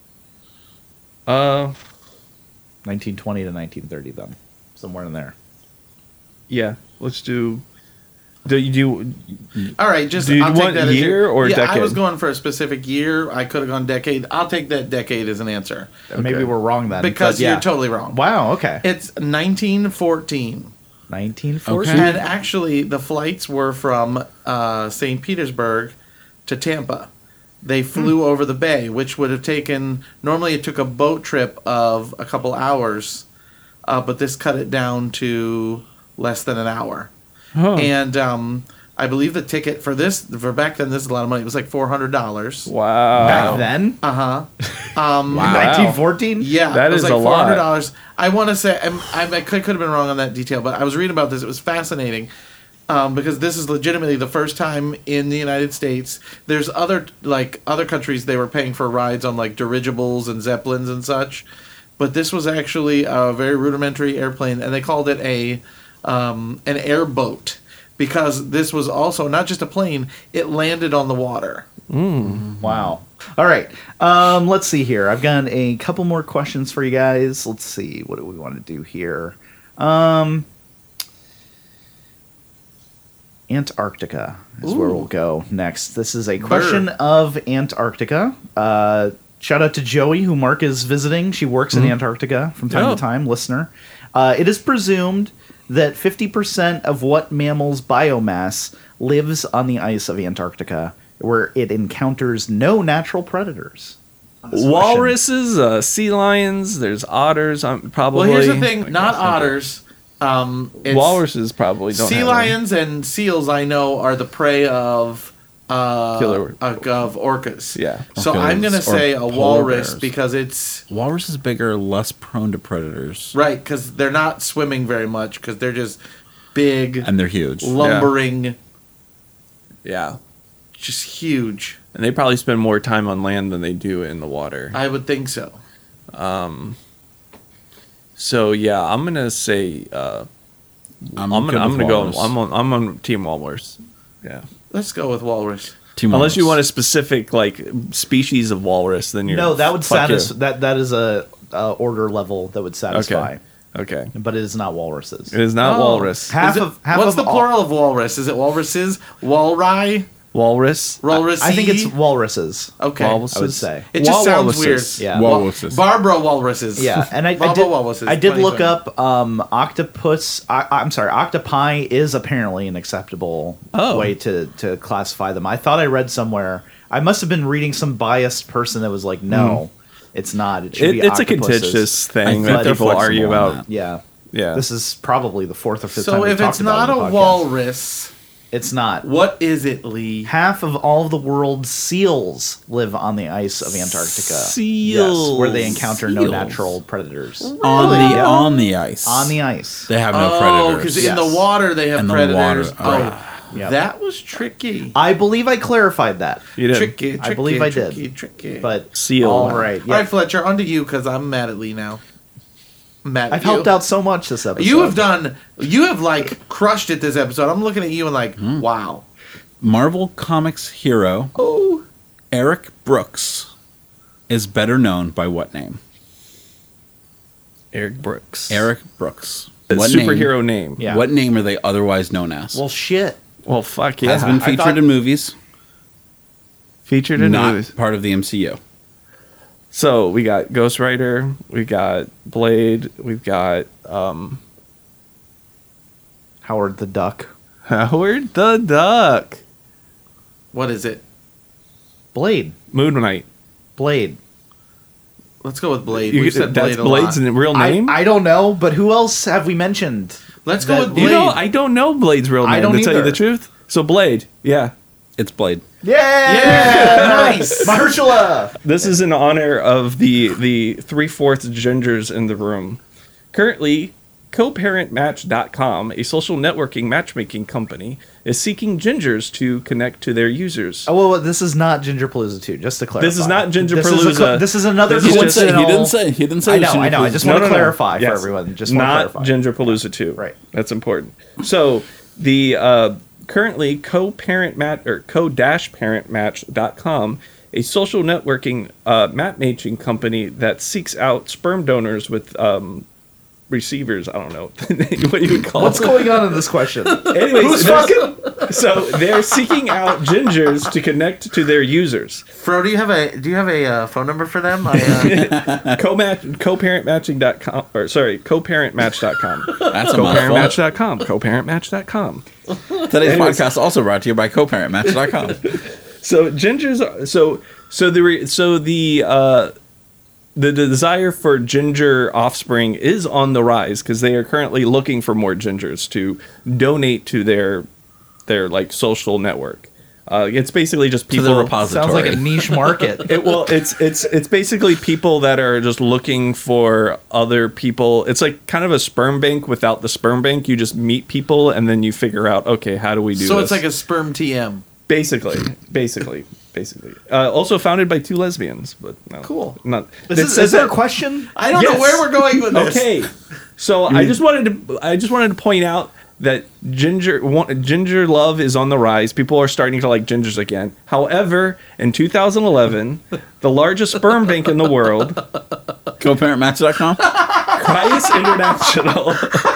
Uh, nineteen twenty to nineteen thirty, then. Somewhere in there. yeah. Let's do. Do you do? All right, just Do you I'll want take that as year your- or yeah, I decade? was going for a specific year. I could have gone decade. I'll take that decade as an answer Maybe Okay. we're wrong then. because but yeah. you're totally wrong. Wow, okay. It's nineteen fourteen. nineteen fourteen? Okay. And actually, the flights were from uh, Saint Petersburg to Tampa. They flew over the bay, which would have taken. Normally, it took a boat trip of a couple hours, uh, but this cut it down to less than an hour. Huh. And um, I believe the ticket for this, for back then, this is a lot of money. It was like four hundred dollars. Wow. Back then? Uh huh. Um, Wow. nineteen fourteen? Yeah, That it was is like a four hundred lot. dollars. I want to say I'm, I'm, I could, could have been wrong on that detail, but I was reading about this. It was fascinating um, because this is legitimately the first time in the United States. There's other like other countries they were paying for rides on like dirigibles and zeppelins and such, but this was actually a very rudimentary airplane, and they called it a um, an airboat because this was also not just a plane; it landed on the water. Wow. All right. Um, let's see here. I've got a couple more questions for you guys. Let's see. What do we want to do here? Um, Antarctica is where Ooh. we'll go next. This is a question of Antarctica. Uh, shout out to Joey, who Mark is visiting. She works in Antarctica from time Oh. to time, listener. Uh, it is presumed that fifty percent of what mammal's biomass lives on the ice of Antarctica, where it encounters no natural predators. Walruses, uh, sea lions. There's otters. Um, probably. Well, here's the thing: Like, not I think otters. Um, it's Walruses probably don't. sea have lions and seals, I know, are the prey of uh, Killer. uh, of orcas. Yeah. So Orcas I'm gonna or say a polar walrus bears. because it's Walrus is bigger, less prone to predators, right because they're not swimming very much because they're just big, and they're huge. lumbering, Yeah. just huge. And they probably spend more time on land than they do in the water. I would think so. So yeah, I'm gonna say uh, I'm, I'm good gonna I'm with gonna go. walrus. I'm on I'm on Team Walrus. Yeah. Let's go with walrus. Team Unless you walrus. want a specific like species of walrus, then you're No, that would fuck you. satisfy. That that is a, a order level that would satisfy. Okay. But it is not walruses. It is not Oh. walrus. Half Is it- of half what's of the all- plural of walrus? Is it walruses? Walry? Walrus. Walrus? I think it's walruses. okay. Walruses. I would say. It just sounds Walruses. weird. Yeah. Walruses. Barbara walruses. Yeah, and I, I Barbara did. walruses. I did look twenty twenty. up um, octopus. I, I'm sorry, octopi is apparently an acceptable Oh. way to to classify them. I thought I read somewhere. I must have been reading some biased person that was like, no, it's not. It should It, be it's a octopuses. contentious I thing think that they're people argue flexible on about. that. Yeah, Yeah. this is probably the fourth or fifth time. So we've if talked it's about not it a on the podcast. walrus, it's not. what is it, Lee? Half of all of the world's seals live on the ice of Antarctica. Seals. Yes, where they encounter no Seals. natural predators. on the Yeah. on the ice. On the ice. They have no Oh, predators. because Yes. in the water they have In the predators. water, Oh, right. Yep. that was tricky. I believe I clarified that. You did. Tricky, tricky. I believe I did. tricky, Tricky. But Seal. all right. All Yeah. right, Fletcher, on to you because I'm mad at Lee now. I'm mad at I've you. helped out so much this episode. You have done. You have like crushed it this episode. I'm looking at you and like, Hmm. wow. Marvel Comics hero Oh, Eric Brooks is better known by what name? Eric Brooks. Eric Brooks. The What superhero name. Yeah. What name are they otherwise known as? Well, shit. Well, fuck yeah. Has been I featured thought- in movies, featured in not movies. part of the M C U. So we got Ghost Rider, we got Blade, we've got um, Howard the Duck. Howard the Duck, what is it? Blade. Moon Knight. Blade. Let's go with Blade. You- We've said that's Blade a Blade's lot. real name. I, I don't know, but who else have we mentioned? Let's go that- with Blade. you know, I don't know Blade's real name. I don't to tell you either. the truth. So Blade, yeah. It's Blade. Yeah! Yeah, nice. Mahershala! This is in honor of the the three fourths gingers in the room. Currently, co-parent match dot com, a social networking matchmaking company, is seeking gingers to connect to their users. Oh, well, this is not Ginger Palooza two, just to clarify. This is not Ginger This is a co- Palooza. This is another This is He didn't say. He coincidental- didn't say. He didn't say. I it was know, I know. I Ginger just Palooza. want to clarify Yes. for everyone. Just want to Not clarify. Ginger Palooza two. Right. That's important. So the uh, currently co-parent mat or co-parent match dot com, a social networking uh, matchmaking company that seeks out sperm donors with um, receivers. I don't know what you would call What's it. going on in this question? Anyways, Who's there's- fucking? so they're seeking out gingers to connect to their users. Fro, do you have a do you have a uh, phone number for them? I, uh, Co-match, co-parent matching dot com, or sorry, co-parent match dot com. That's a co-parent match mouthful. dot com. co-parent match dot com. Today's Anyways. podcast also brought to you by co parent match dot com. So gingers, are, so so the re- so the uh, the, the desire for ginger offspring is on the rise because they are currently looking for more gingers to donate to their their like social network. Uh, it's basically just To people. the repository. Sounds like a niche market. It, well, it's it's it's basically people that are just looking for other people. It's like kind of a sperm bank without the sperm bank. You just meet people and then you figure out, okay, how do we do so this? it's like a sperm T M. basically, basically, basically. Uh, also founded by two lesbians, but no, Cool. Not. Is, it this, says is there a that- question? I don't Yes. know where we're going with this. Okay, so I just wanted to I just wanted to point out that ginger one- ginger love is on the rise. People are starting to like gingers again. However, in two thousand eleven, the largest sperm bank in the world, co parent match dot com. Cryos International.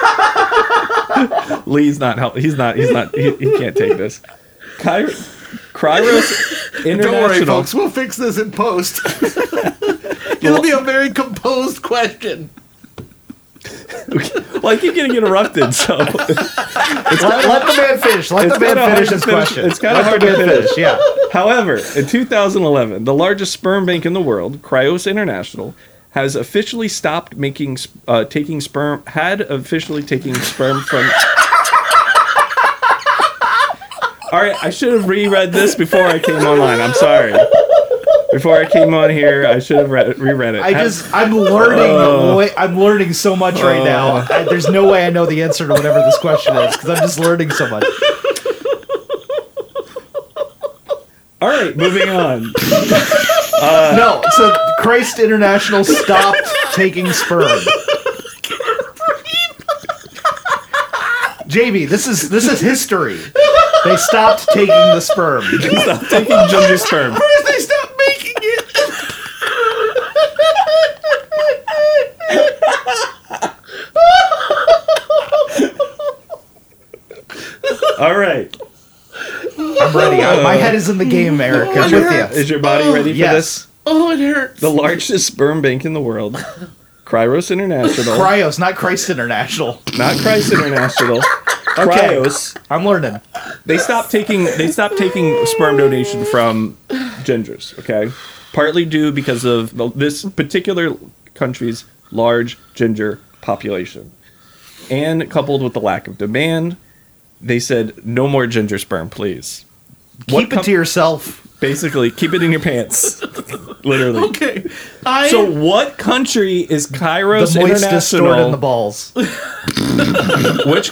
Lee's not help. He's not. He's not. He, he can't take this. Ky- Cryos International. Don't worry, folks. We'll fix this in post. It'll be a very composed question. Well, I keep getting interrupted, so let, let the man finish. Let It's the man kinda hard finish to his finish- question. it's kinda Let hard the to man finish. Yeah. However, in two thousand eleven, the largest sperm bank in the world, Cryos International, has officially stopped making sp- uh, taking sperm. Had officially taking sperm from. All right, I should have reread this before I came online. I'm sorry. Before I came on here, I should have read, reread it. I just, I'm learning. way, I'm learning so much right now. I, there's no way I know the answer to whatever this question is because I'm just learning so much. All right, moving on. No, so Christ International stopped taking sperm. Jamie, this is this is history. They stopped taking the sperm. Stop taking ginger sperm. First they stopped making it. All right. I'm ready. I, my head is in the game, Eric. I'm with you. Is your body ready for Yes. this? Oh, it hurts. The largest sperm bank in the world, Cryos International. Cryos, not Christ International. Not Christ International. Okay. Cryos. I'm learning. They stopped taking. They stopped taking sperm donation from gingers. Okay, partly due because of the, this particular country's large ginger population, and coupled with the lack of demand, they said no more ginger sperm, please. Keep it to yourself. Basically, keep it in your pants. Literally. Okay. I So, what country is Kairos The moistest stored International? in the balls. Which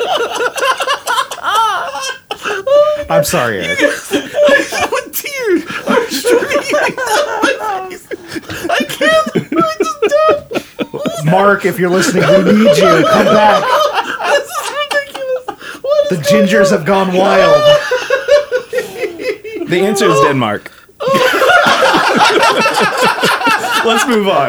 I'm sorry, Eric. tears are streaming down my face. I can't. I just don't. Mark, if you're listening, we need you. Come back. This is ridiculous. What The is gingers have gone wild. the answer is Denmark. Let's move on.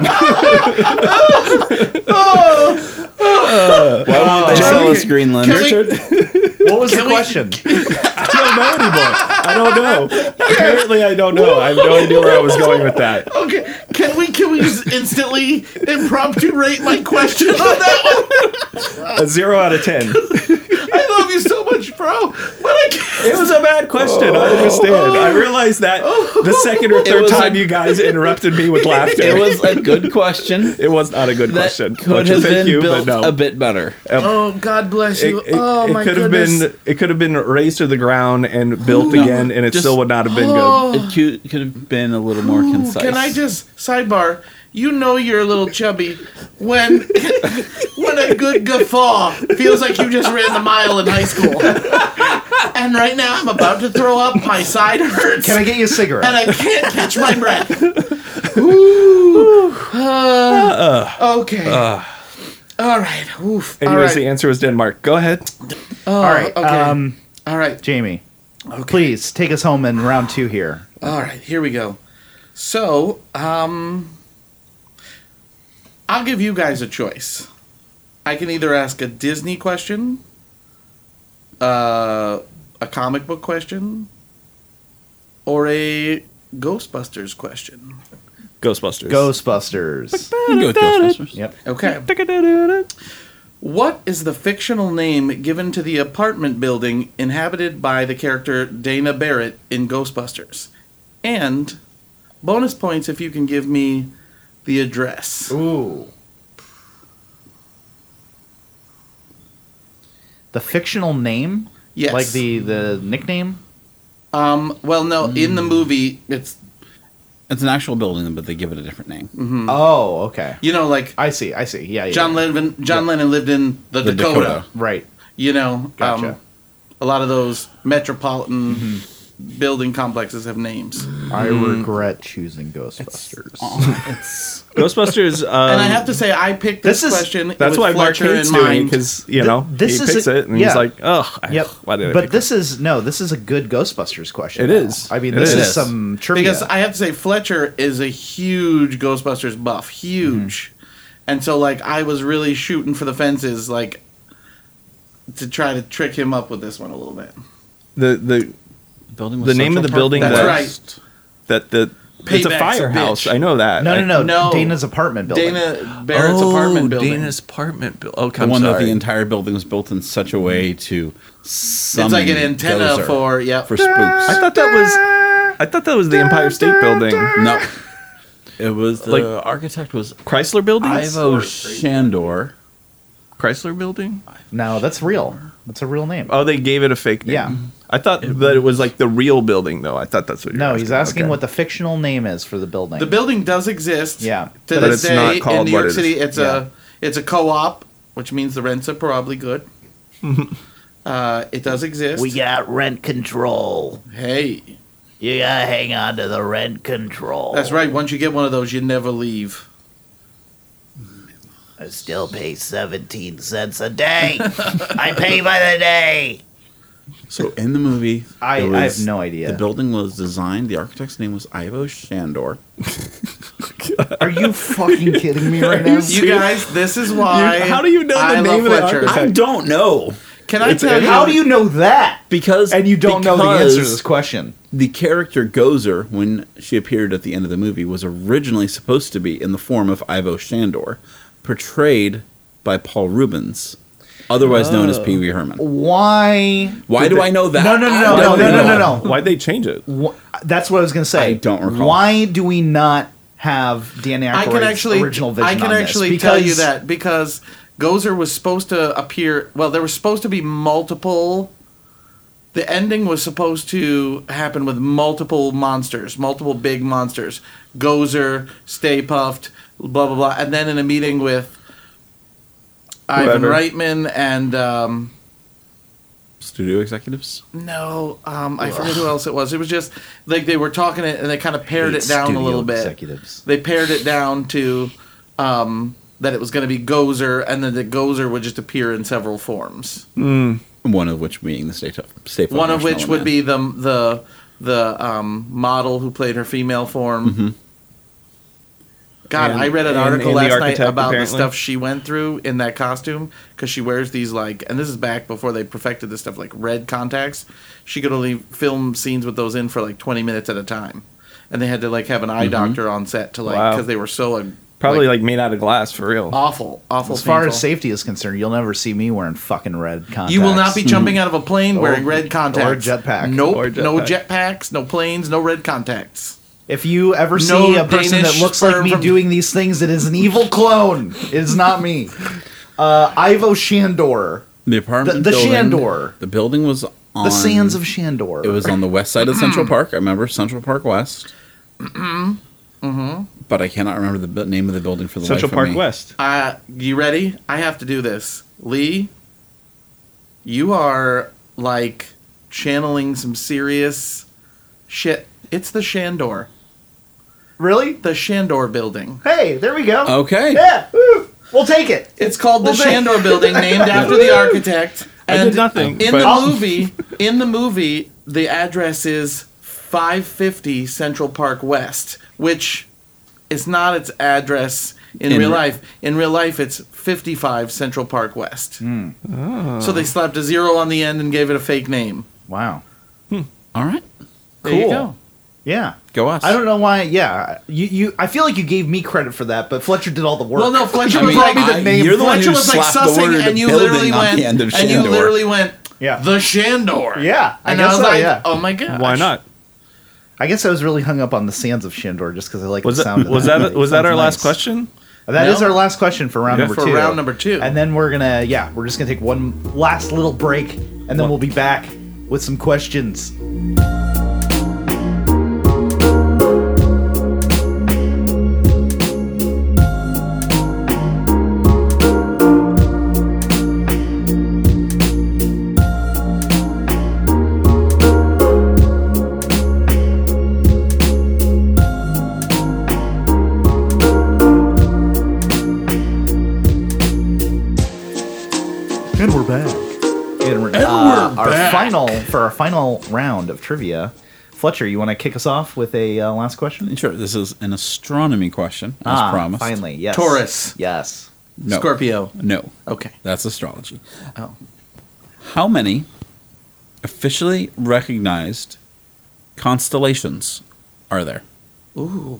Why won't they sell us Greenland? Can we- What was the Can we- question? I don't know anymore. I don't know. Apparently, I don't know. I have no idea where I was going with that. Okay, can we can we just instantly impromptu rate my question on that one? A zero out of ten. I love you so much, bro, but I can't. It was a bad question. I understand. I realized that the second or third was time a- you guys interrupted me with laughter. It was a good question. It was not a good That question. could Much have thank been you, built but no. a bit better. Oh, God bless It, you. it- oh it my could have goodness. been it could have been razed to the ground and built No, again, and it just- still would not have been good. Oh. It could, could have been a little more concise. Can I just sidebar? You know you're a little chubby when when a good guffaw feels like you just ran the mile in high school. And right now I'm about to throw up. My side hurts. Can I get you a cigarette? and I can't catch my breath. Ooh. Uh, okay. All right. Oof. All Anyways, right. the answer was Denmark. Go ahead. Oh, All right. Okay. Um, All right. Jamie, please take us home in round two here. All right, here we go. So, um, I'll give you guys a choice. I can either ask a Disney question, uh, a comic book question, or a Ghostbusters question. Ghostbusters. Ghostbusters. Go with Ghostbusters. Yep. Okay. What is the fictional name given to the apartment building inhabited by the character Dana Barrett in Ghostbusters? And bonus points if you can give me the address. Ooh. The fictional name? Yes. Like the, the nickname? Um, well, no, in the movie, it's, It's an actual building, but they give it a different name. Oh, okay. you know, like I see, I see. Yeah, yeah. John yeah. Lennon. John Lennon lived in the, The Dakota. Dakota. Right. You know, Gotcha. um, a lot of those metropolitan building complexes have names. I regret choosing Ghostbusters. It's Ghostbusters. Um, And I have to say, I picked this, This is- question That's with why Mark Fletcher hates in doing it mind. because you Th- know this he is picks a- it and yeah. he's like, oh, Yep. Why did I but pick this is no, this is a good Ghostbusters question. It now. is. I mean, It this is. is. some trivia. Because I have to say, Fletcher is a huge Ghostbusters buff, huge, and so like I was really shooting for the fences, like to try to trick him up with this one a little bit. the the building The name of the building That's that right. that the it's a Payback's a firehouse. bitch. I know that. no, I- no, no, No. Dana's apartment building. Dana Barrett's Oh, apartment building. Dana's apartment building. Okay, The I'm one that sorry. the entire building was built in such a way to summon It's like an antenna Gozer for yeah. for spooks. I thought that was. I thought that was the Empire State Building. No, it was the Like- architect was Chrysler Building. Ivo Shandor. Chrysler Building. No, that's real. That's a real name. Oh, they gave it a fake name. Yeah. I thought that it was like the real building, though. I thought that's what you were No, he's asking Okay. what the fictional name is for the building. The building does exist. Yeah. To But this it's not day called in New what York it is. City, it's Yeah. a it's a co-op, which means the rents are probably good. uh, it does exist. We got rent control. hey, You gotta hang on to the rent control. that's right. Once you get one of those, you never leave. I still pay seventeen cents a day. I pay by the day. So in the movie, I- it I was- have no idea. The building was designed. The architect's name was Ivo Shandor. Are you fucking kidding me right now? You guys, this is why. You- how do you know the I name love of the Fletcher. architect? I don't know Can I tell you? How do you know that? because And you don't know the answer to because this question. The character Gozer, when she appeared at the end of the movie, was originally supposed to be in the form of Ivo Shandor, portrayed by Paul Rubens, otherwise known as Pee Wee Herman. Why? Why do I know that? No, no, no, I no, no, don't no, no, know. no, no. Why'd they change it? Wh- That's what I was gonna say. I don't recall. Why do we not have Dan Aykroyd's I can actually, original vision I can on this? actually tell you Because- that because Gozer was supposed to appear. Well, there was supposed to be multiple. The ending was supposed to happen with multiple monsters, multiple big monsters. Gozer, Stay Puffed, blah blah blah, and then in a meeting with Ivan Whoever. Reitman and um, Studio executives? no, um, I forget who else it was. It was just like they were talking it and they kind of pared Hate it down a studio little bit. executives. They pared it down to um, that it was going to be Gozer, and then the Gozer would just appear in several forms. One of which being the State State One of which would Man. be the the the um, model who played her female form. Mm-hmm. God, And- I read an and- article and the last night architect, about apparently. the stuff she went through in that costume because she wears these like, and this is back before they perfected this stuff like red contacts. She could only film scenes with those in for like twenty minutes at a time, and they had to like have an eye Mm-hmm. doctor on set to like Wow. because they were so like, Probably like, like made out of glass for real. awful, awful. As far painful. as safety is concerned, you'll never see me wearing fucking red contacts. You will not be jumping out of a plane wearing Or- red contacts. or jetpack. Nope. Or No jetpack. jetpacks, no planes, no red contacts. If you ever see No a person Danish that looks like sperm me from- doing these things, it is an evil clone. It is not me. Uh, Ivo Shandor. The apartment The- the building, Shandor. The building was on The Sands of Shandor. It was on the west side of Central Park. I remember Central Park West. Mm-hmm. But I cannot remember the bu- name of the building for the Central life Park of me. West. Uh, you ready? I have to do this. Lee, you are like channeling some serious shit. It's the Shandor. Really? The Shandor building. Hey, there we go. Okay. Yeah, woo, we'll take it. It's called the Well, they- Shandor building, named after the architect. I did nothing, In but- the movie, in the movie, the address is five fifty Central Park West, which is not its address in, In real re- life. In real life, it's fifty-five Central Park West. So they slapped a zero on the end and gave it a fake name. Wow. All right. There you Cool. go. Yeah. Go us. I don't know why. Yeah, you, you. I feel like you gave me credit for that, but Fletcher did all the work. Well, no, Fletcher I was mean, like, I- name. you're the one Fletcher who was like slapped the sussing, word and you building literally on went, the end of and you Shandor. literally went, Yeah. the Shandor. Yeah, I and guess I was so, like, yeah. oh my god, Why not? I guess I was really hung up on the Sands of Shandor just because I like Was the that sound. of was that. that was that Sounds our last nice. question? That is No. our last question for round Yeah, number for two. round number two. And then we're gonna, yeah, we're just gonna take one last little break, and then we'll be back with some questions. And we're back. And we're, uh, our final for our final round of trivia. Fletcher, you want to kick us off with a uh, last question? Sure. This is an astronomy question, as ah, promised. finally, yes. Taurus. Yes. No. Scorpio. No. Okay. That's astrology. Oh. How many officially recognized constellations are there? Ooh.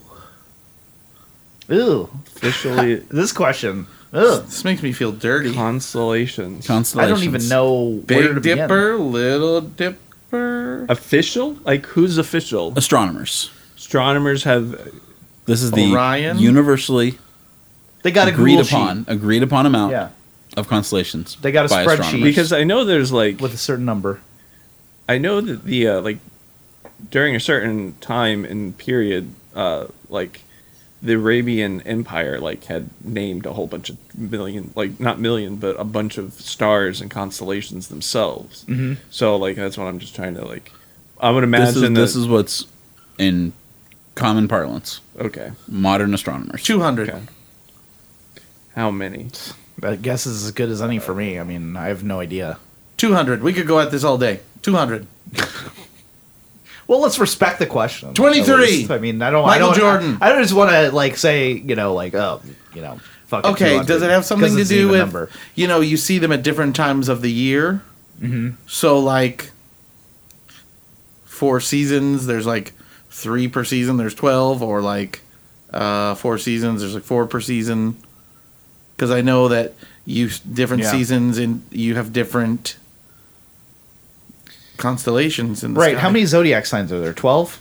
Ooh, Officially this question. Ugh. This makes me feel dirty. constellations. I Constellations. don't even know where to Big begin. Dipper, Little Dipper. Official? Like who's official? Astronomers. Astronomers have This is the Orion? universally They got a agreed Google sheet. upon agreed upon amount Yeah, of constellations. They got a by spreadsheet. astronomers. because I know there's like with a certain number. I know that the uh, like during a certain time and period, uh, like the Arabian Empire like had named a whole bunch of million, like not million, but a bunch of stars and constellations themselves. Mm-hmm. So like that's what I'm just trying to like. I would imagine This is, that, this is what's in common parlance. okay. Modern astronomers. two hundred. Okay. How many? That guess is as good as any for me. I mean, I have no idea. two hundred. We could go at this all day. two hundred. Well, let's respect the question. twenty-three. At least. I mean, I don't. Michael I don't, Jordan. I, I don't just want to like say, you know, like oh, you know, fuck. it, Okay, two hundred, does it have something 'cause to it's an do even with, number. you know, you see them at different times of the year? Mm-hmm. So, like, four seasons, there's like three per season, there's twelve, or like uh, four seasons, there's like four per season. Because I know that you different Yeah. seasons and you have different constellations in the Right? sky. How many zodiac signs are there? Twelve.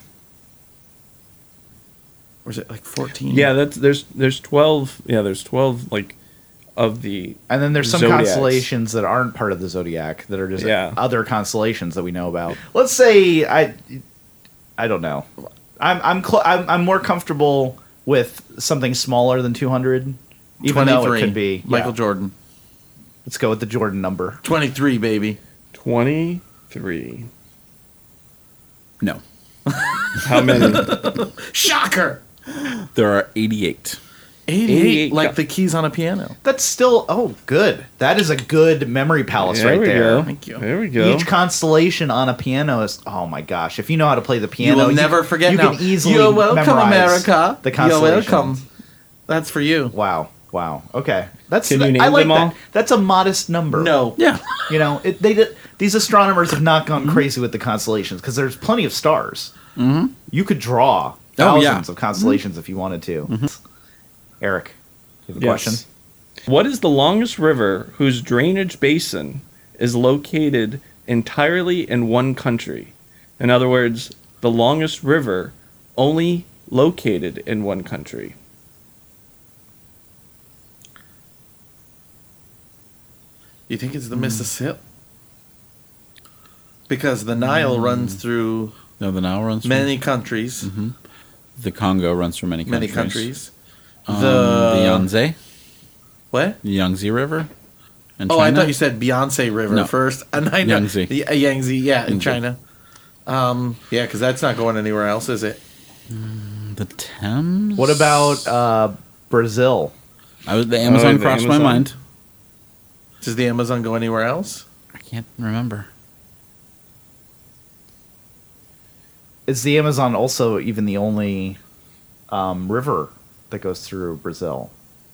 Or is it like fourteen? Yeah, that's there's there's twelve. Yeah, there's twelve like of the And then there's some Zodiacs. constellations that aren't part of the zodiac that are just Yeah. other constellations that we know about. Let's say I, I don't know. I'm I'm cl- I'm, I'm more comfortable with something smaller than two hundred, even though it could be Michael yeah. Jordan. Let's go with the Jordan number. twenty-three, baby. twenty-three. No. How many? Shocker! There are eighty-eight. eighty-eight, eighty-eight. like the keys on a piano. That's still oh good. That is a good memory palace There right we there. go. Thank you. There we go. Each constellation on a piano is oh my gosh! If you know how to play the You piano, will never forget You now. can easily You're welcome, memorize America. The You're constellations. welcome. That's for you. Wow, wow. Okay, that's Can you name I like them all? that. That's a modest number. No. Yeah. You know, it, they did, these astronomers have not Mm-hmm. gone crazy with the constellations because there's plenty of stars. Mm-hmm. You could draw Oh, thousands yeah. of constellations if you wanted to. Eric, you have a Yes. question? What is the longest river whose drainage basin is located entirely in one country? In other words, the longest river only located in one country. You think it's the Mississippi? Because the Nile runs through No, the Nile runs through many countries. The Congo runs through many countries. Many countries. Um, The- the Yangtze, What? the Yangtze River. In Oh, I China? thought you said Beyonce River No. first. And I know Yangtze. Yeah, Yangtze, yeah, in Yangtze. China. Um, yeah, because that's not going anywhere else, is it? the Thames. What about uh, Brazil? I was, the Amazon Oh, the crossed my Amazon. mind. Does the Amazon go anywhere else? I can't remember. Is the Amazon also even the only um, river that goes through Brazil?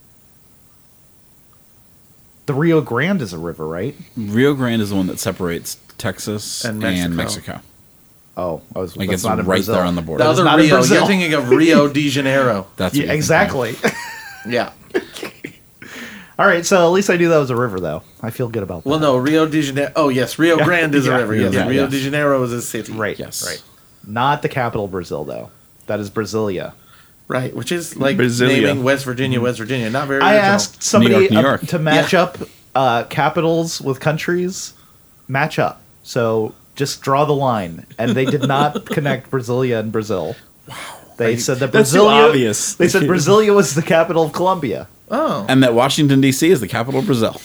The Rio Grande is a river, right? Rio Grande is the one that separates Texas And and Mexico. Mexico. Oh, I was Like that's it's not in right Brazil. there on the border. The That is other not in Rio, Brazil. you're thinking of Rio de Janeiro. That's Yeah, what you're exactly. Yeah. All right, so at least I knew that was a river, though. I feel good about that. Well, no, Rio de Janeiro. Oh, yes, Rio Yeah, Grande is yeah, a river. Yes, yeah, Rio yes. de Janeiro is a city. Right, Yes. right. Not the capital, Brazil, though. That is Brasilia. Right, which is like Brasilia. naming West Virginia, West Virginia. Not very I original. asked somebody New York, New uh, York. to match Yeah. up uh, capitals with countries. Match up. So just draw the line. And they did not connect Brasilia and Brazil. Wow. They said that That's too Brasilia. obvious. They said Brasilia was the capital of Colombia. Oh. And that Washington, D C is the capital of Brazil.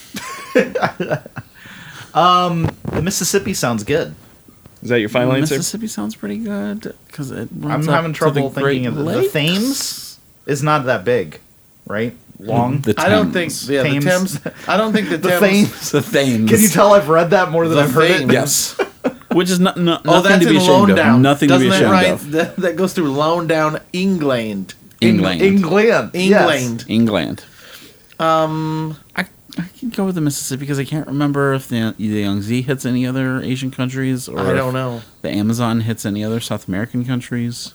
The Mississippi sounds good. Is that your final answer? Mississippi sounds pretty good because it I'm runs up having to trouble the Great thinking of the, the Lakes. Thames is not that big, right? Long. The I don't think. Thames. Yeah, Thames. the Thames. I don't think the, The Thames. Thames. The Thames. Can you tell I've read that more than The I've heard Thames. it? Yes. Which is not, no, Oh, nothing that's to be in ashamed Lonedown. of. Nothing Doesn't to be that ashamed right? of. That, that goes through Lonedown, England. England. England. Yes. England. England. Um. I, I can go with the Mississippi because I can't remember if the, the Yangtze hits any other Asian countries or I don't if know. the Amazon hits any other South American countries.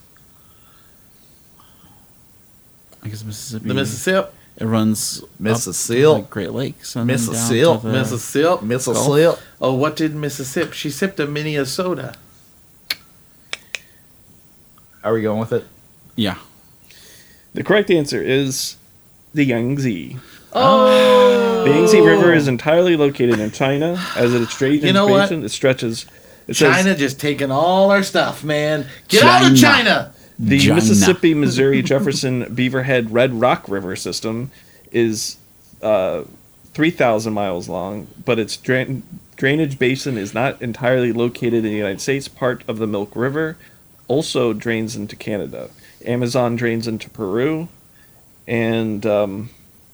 I guess Mississippi. The Mississippi. It runs Mississippi. up to the Great Lakes. And then down to Mississippi. the- Mississippi. Mississippi. Oh, what did Mississippi? She sipped a Minnesota. Are we going with it? Yeah. The correct answer is the Yangtze. Oh. The Yangtze River is entirely located in China. As its drainage You know what? basin, it stretches It says, China just taking all our stuff, man. Get out of China. China. The China. Mississippi, Missouri, Jefferson, Beaverhead, Red Rock River system is uh, three thousand miles long, but its drain- drainage basin is not entirely located in the United States. Part of the Milk River also drains into Canada. Amazon drains into Peru, and um,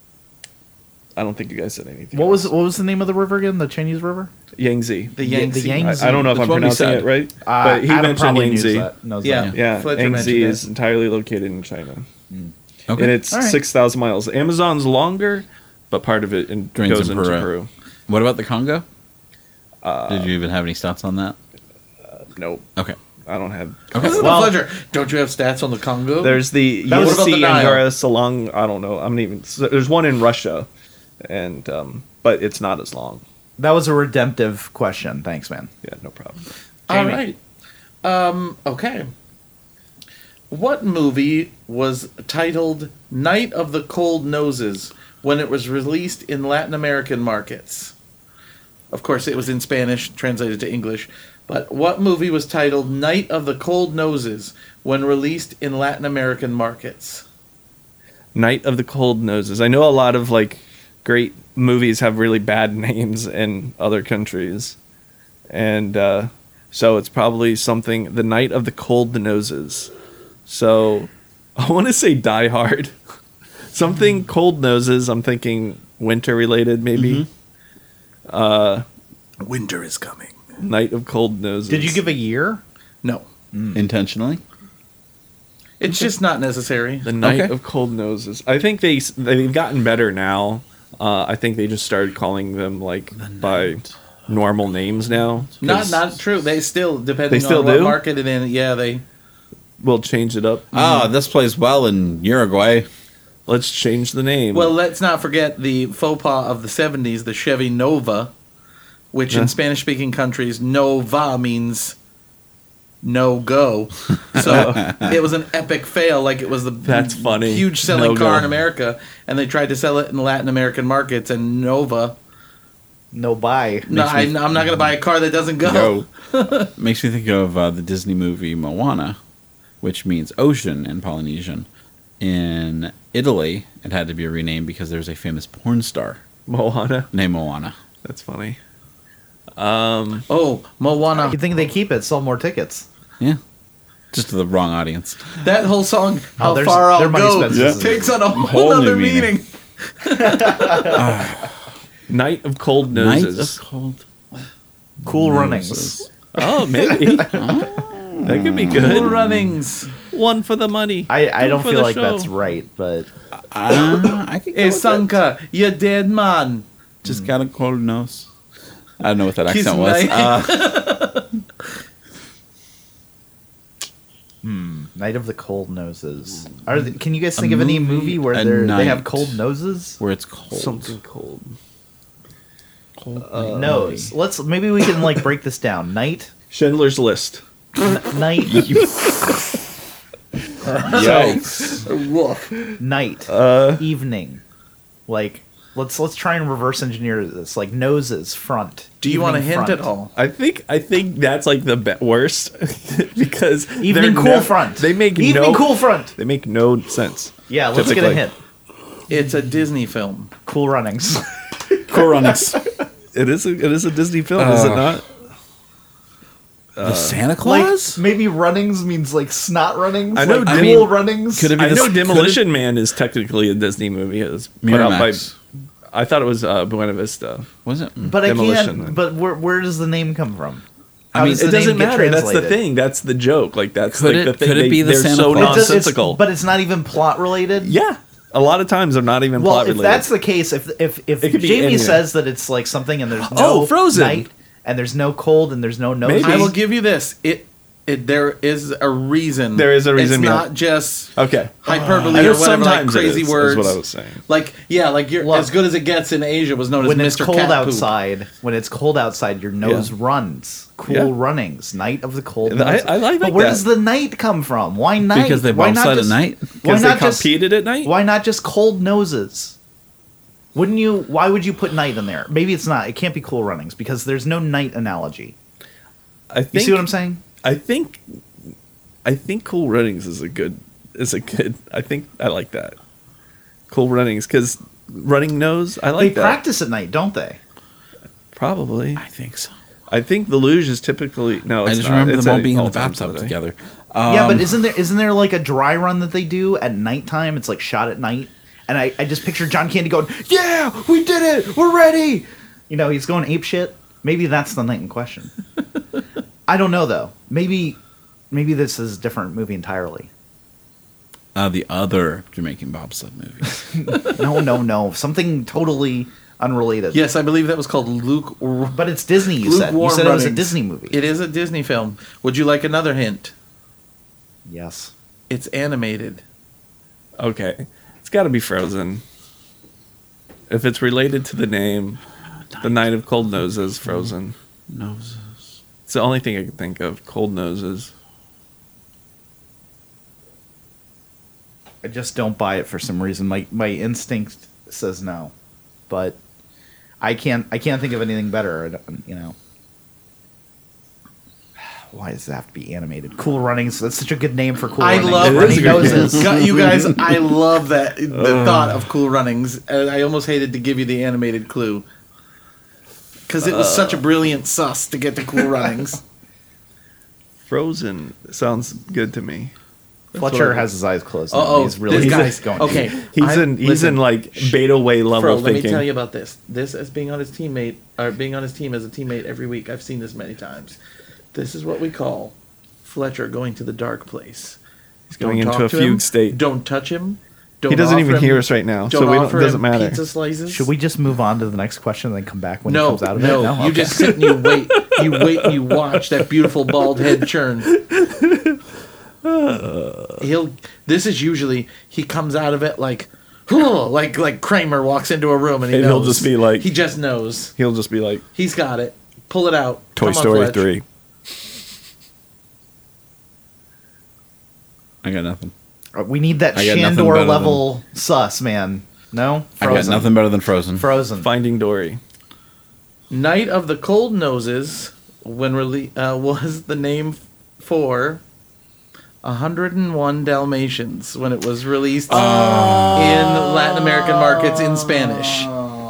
I don't think you guys said anything. What was else. what was the name of the river again? The Chinese river? Yangtze. The Yeah, Yangtze. the Yangtze. I, I don't know if That's I'm what we pronouncing said. it right, Uh, but he Adam mentioned probably knows Yangtze. that, knows Yeah. that. Yeah, Fletcher Yangtze mentioned is it. entirely located in China. Okay. And it's All right. six thousand miles. Amazon's longer, but part of it in, Drains goes in into Peru. Peru. What about the Congo? Did you even have any stats on that? Nope, Okay. I don't have. Okay. Well- Fletcher, don't you have stats on the Congo? There's the That was- What about Yangtze the Nile? Angara along. I don't know. I'm not even. so There's one in Russia, and um, but it's not as long. That was a redemptive question. Thanks, man. Yeah, no problem. All Jamie. right. Um, okay. What movie was titled Night of the Cold Noses when it was released in Latin American markets? Of course, it was in Spanish, translated to English. But what movie was titled Night of the Cold Noses when released in Latin American markets? Night of the Cold Noses. I know a lot of like great movies have really bad names in other countries, and uh, so it's probably something. The Night of the Cold Noses. So I want to say Die Hard. Something Cold Noses. I'm thinking winter related, maybe. Uh, Winter is coming. Night of Cold Noses. Did you give a year? No. Intentionally? It's just not necessary. The Night Okay. of Cold Noses? I think they they've gotten better now. Uh, I think they just started calling them like by normal names now. Not 'cause not true. They still, depending They still on what do? market it in, yeah, they... We'll change it up. Ah, this plays well in Uruguay. Let's change the name. Well, let's not forget the faux pas of the seventies, the Chevy Nova, which Yeah. in Spanish-speaking countries, Nova means no go. So it was an epic fail. Like it was the That's funny. huge selling No car go. in America, and they tried to sell it in Latin American markets, and Nova. No buy. No, Makes I, me- I'm not going to buy a car that doesn't go. Go. Makes me think of uh, the Disney movie Moana, which means ocean in Polynesian. In Italy, it had to be renamed because there's a famous porn star Moana. named Moana. That's funny. Um, Oh, Moana. You think they keep it? Sell more tickets. Yeah. Just to the wrong audience. That whole song, How there's- Far I'll their money Go, expenses. Yeah. takes on a whole, Whole new other meaning. meaning. Night of Cold Night Noses. of cold. Cool runnings. Noses. Oh, maybe. That could be Cool good. runnings. One for the money. I, I Two don't for feel the like show. that's right, but Uh, I could go Hey, with that. Sanka, you dead man. Just got a cold nose. I don't know what that Kiss accent was. my- Uh, Night of the Cold Noses. Are the, can you guys think of any movie, movie where a they're, they have night. cold noses? where it's cold. Something cold. cold. Nose. Let's maybe we can like break this down. Night, Schindler's List. n- night, Yikes. Woof. night, Uh, evening. Like let's let's try and reverse engineer this. Like noses, front. Do you want a evening, hint front. at all? I think I think that's like the be- worst because Evening they're cool nev- front. They make evening no cool front. They make no sense. Yeah, let's get typically. a hint. It's a Disney film. Cool runnings. Cool runnings. It is a, it is a Disney film, is it Uh, not? the Santa like Claus? maybe runnings means like snot runnings. I know like Dim- cool runnings. Could it be I this- know could Demolition Man is technically a Disney movie. It was put out by. Miramax. I thought it was uh, Buena Vista. Was it? But I Demolition Man. can't. But where where does the name come from? I How mean, does It the doesn't name get matter. That's the translated? thing. That's the joke. Like that's Could like the it- thing. could it They, be the they're Santa so Claus? It does- it's- nonsensical. but it's not even plot related. yeah, a lot of times they're not even Well, plot if related. that's the case, if if if It could be Jamie anything. says that it's like something and there's no Oh, Frozen. night and there's no cold and there's no nose, Maybe. I will give you this. It, it there is a reason. There is a reason It's behind- not just okay. hyperbole I know or whatever, like sometimes it crazy is, is words. what I was saying. Like yeah, like you're Look, as good as it gets in Asia was known when as it's Mister cold Cat Poop. outside, when it's cold outside, your nose Yeah. runs. Cool Yeah. runnings. Night of the cold. I- noses. I like But where that. does the night come from? Why night? Because they why bobsled at just, night? Why Because they not just competed at night. why not just cold noses? Wouldn't you? Why would you put night in there? Maybe it's not. It can't be cool runnings because there's no night analogy. I think You see what I'm saying? I think I think Cool Runnings is a good is a good. I think I like that. Cool Runnings because running nose. I like They that. practice at night, don't they? Probably. I think so. I think the luge is typically no. I It's just not. remember It's them all a- being in the all times bathtub of the day. together. yeah, but Um, isn't there isn't there like a dry run that they do at nighttime? It's like shot at night, and I, I just picture John Candy going, "Yeah, we did it, we're ready." You know, he's going ape shit. Maybe that's the night in question. I don't know though. Maybe maybe this is a different movie entirely. uh, the other Jamaican bobsled movies. No, no, no, something totally unrelated. Yes, I believe that was called Luke. But it's Disney. You said you Lukewarm said it was a Runnings. Disney movie. It is a Disney film. Would you like another hint? Yes. It's animated. Okay, it's got to be Frozen. If it's related to the name, The Night of Cold Noses, Frozen. Noses. It's the only thing I can think of. Cold Noses. I just don't buy it for some reason. My my instinct says no, but I can't I can't think of anything better. I don't- You know, why does it have to be animated? Cool Runnings. That's such a good name for Cool I Runnings. love It is Running a good Noses. name. God, you guys, I love that the thought of Cool Runnings. And I almost hated to give you the animated clue because it was such a brilliant sus to get to Cool Runnings. Frozen sounds good to me. Fletcher has his eyes closed. now. Oh, he's really this he's guy's going. Okay, He's I- in. He's listen, in like beta way level Fro, let me thinking. tell you about this. This as being on his teammate, or being on his team as a teammate every week. I've seen this many times. This is what we call Fletcher going to the dark place. He's going Don't into talk a to him. fugue state. Don't touch him. Don't He doesn't offer even him- hear us right now, Don't so we don't, offer it doesn't him matter. pizza slices. Should we just move on to the next question and then come back when No, he comes out of no, it? No, you Okay. just sit and you wait. You wait and you watch that beautiful bald head churn. He'll. This is usually he comes out of it like, like like Kramer walks into a room and he And he'll knows. just be like- he just knows. He'll just be like He's got it. Pull it out. Toy Come on, Story Fletch. three. I got nothing. Uh, we need that I got nothing Shandor better level sus, man. No, I got nothing better than Frozen. Frozen. Finding Dory. Night of the Cold Noses, when rele- uh, was the name for one hundred one Dalmatians when it was released in Latin American markets in Spanish.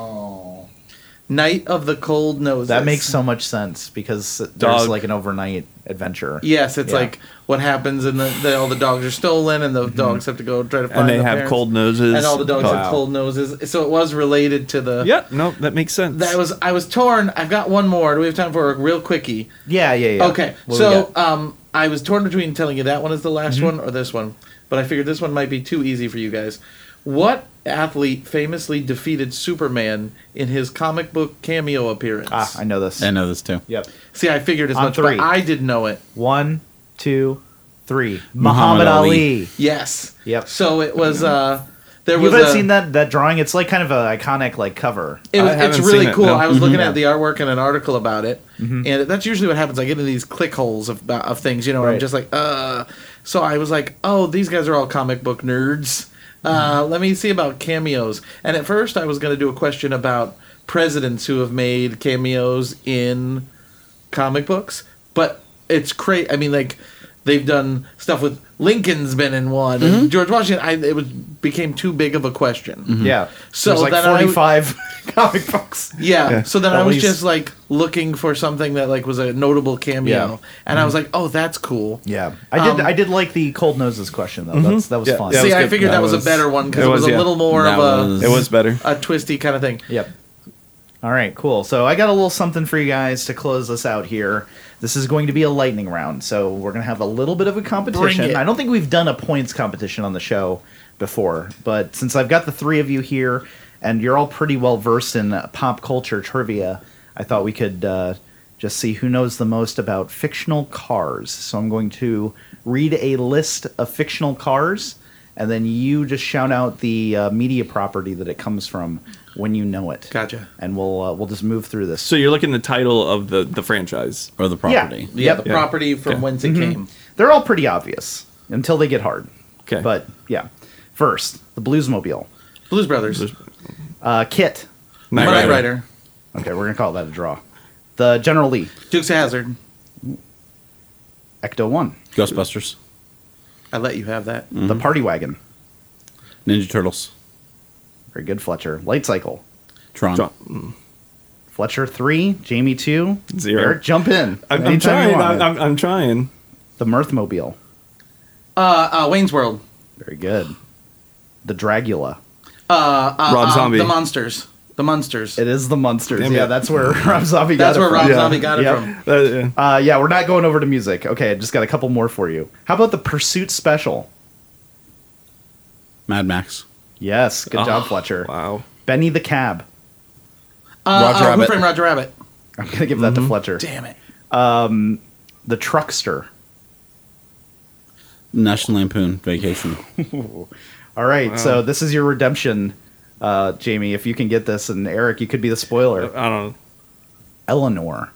Night of the Cold Noses. That makes so much sense because there's Dog. like an overnight adventure. Yes, it's Yeah. like what happens, and the, the, all the dogs are stolen, and the Mm-hmm. dogs have to go try to find. And they the have parents. cold noses. and all the dogs Oh, have wow. cold noses. So it was related to the. Yeah, no, that makes sense. That was I was torn. I've got one more. Do we have time for a real quickie? Yeah, yeah, yeah. Okay, What do we so got? Mm-hmm. um, I was torn between telling you that one is the last one or this one, but I figured this one might be too easy for you guys. What athlete famously defeated Superman in his comic book cameo appearance? ah, I know this. I know this too. Yep. See, I figured as On much, three. but I didn't know it. One, two, three. Muhammad Muhammad Ali. Ali. Yes. Yep. So it was. Uh, there You was. haven't a- seen that that drawing? It's like kind of an iconic like cover. It was, I it's haven't really seen it, cool. no. I was looking Yeah. at the artwork and an article about it, and that's usually what happens. I get into these click holes of of things, you know. Where I'm Right. just like, uh. So I was like, oh, these guys are all comic book nerds. Uh, let me see about cameos. And at first, I was going to do a question about presidents who have made cameos in comic books, but it's crazy. I mean, like they've done stuff with Lincoln's been in one, and George Washington. I, it was became too big of a question. Yeah. So There's like then I- forty-five comic books. Yeah. Yeah. So then At I was least. just like looking for something that like was a notable cameo, Yeah. and I was like, "Oh, that's cool." Yeah. I did Um, I did like the cold noses question though. That's that was Yeah, fun. yeah, it See, was I good. figured that, That was, was- a better one because it it was, was, a yeah. little more That of a, was- it was better. a twisty kind of thing. Yep. All right, cool. So I got a little something for you guys to close us out here. This is going to be a lightning round, so we're going to have a little bit of a competition. Bring it. I don't think we've done a points competition on the show before, but since I've got the three of you here and you're all pretty well versed in uh, pop culture trivia, I thought we could uh, just see who knows the most about fictional cars. So I'm going to read a list of fictional cars, and then you just shout out the uh, media property that it comes from when you know it. Gotcha. And we'll uh, we'll just move through this. So you're looking at the title of the, the franchise. Or the property. Yeah, Yep. the Yeah. property from Okay. whence it came. They're all pretty obvious until they get hard. Okay. But yeah, first the Bluesmobile, Blues Brothers, uh, Kit. Knight Knight Rider. Rider, Okay, we're gonna call that a draw. The General Lee, Dukes of Hazzard, Ecto one. Ghostbusters. I let you have that. The Party Wagon. Ninja Turtles. Very good, Fletcher. Light Cycle. Tron. Tron. Fletcher three. Jamie two. Zero. Eric, jump in. I'm, I'm anytime you trying. want. I'm, I'm, I'm trying. The Mirthmobile. Uh, uh, Wayne's World. Very good. The Dragula. Uh, uh, Rob uh, Zombie. The Monsters. The Monsters. It is the Monsters. Damn yeah, it. that's where Rob Zombie got That's it where from. Rob Yeah. Zombie got it Yep. from. Uh, yeah. Uh, yeah, we're not going over to music. Okay, I just got a couple more for you. How about the Pursuit Special? Mad Max. Yes, good job, Oh, Fletcher. Wow. Benny the Cab. Uh, Roger uh, Who Rabbit. Framed Roger Rabbit? I'm going to give that to Fletcher. Damn it. The Truckster. National Lampoon Vacation. All right, so this is your redemption, uh, Jamie. If you can get this, and Eric, you could be the spoiler. I don't know. Eleanor.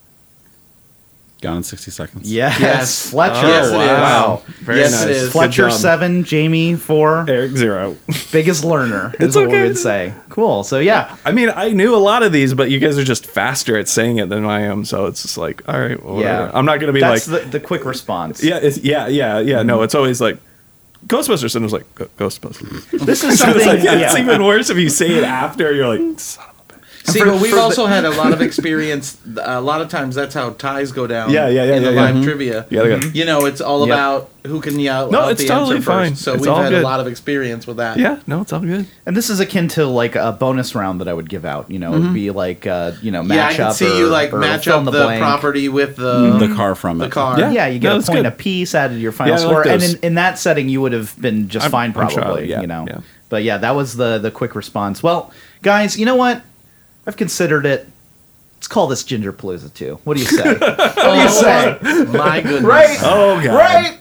Gone in sixty seconds. Yes, Yes. Fletcher. Oh, Yes, it is. wow. Very Yes, nice. it is. Good Fletcher job. seven, Jamie four. Eric zero. Biggest learner is It's what we okay. would say. Cool. So yeah, I mean, I knew a lot of these, but you guys are just faster at saying it than I am. So it's just like, all right, well, yeah. whatever. I'm not gonna be That's like, the, the quick response. yeah, it's, yeah, yeah, yeah. No, it's always like Ghostbusters, and it was like Go- Ghostbusters. This is So something. it's like, yeah, it's yeah. even worse if you say it after. You're like, son of a bitch. See, for- but we've for the- also had a lot of experience. A lot of times, that's how ties go down. Yeah, yeah, yeah, In the yeah, yeah. live Mhm. trivia. Yeah, they got- You know, it's all Yep. about who can yell No, out it's the totally answer fine. first. So It's we've all had good. a lot of experience with that. Yeah, no, it's all good. And this is akin to like a bonus round that I would give out. You know, it would be like uh, you know, match Yeah, I can up see or, you like or match fill up in the, the, blank. property with the The car from the it. car. Yeah. Yeah, you get No, a it's point good. apiece added to your final Yeah, I score, like and those. in, in that setting, you would have been just I'm- fine, I'm sure, probably. yeah, you know, yeah. but yeah, that was the the quick response. Well, guys, you know what? I've considered it. Let's call this Ginger Palooza two. What do you say? what do you say? My goodness. Right? Oh god. Right?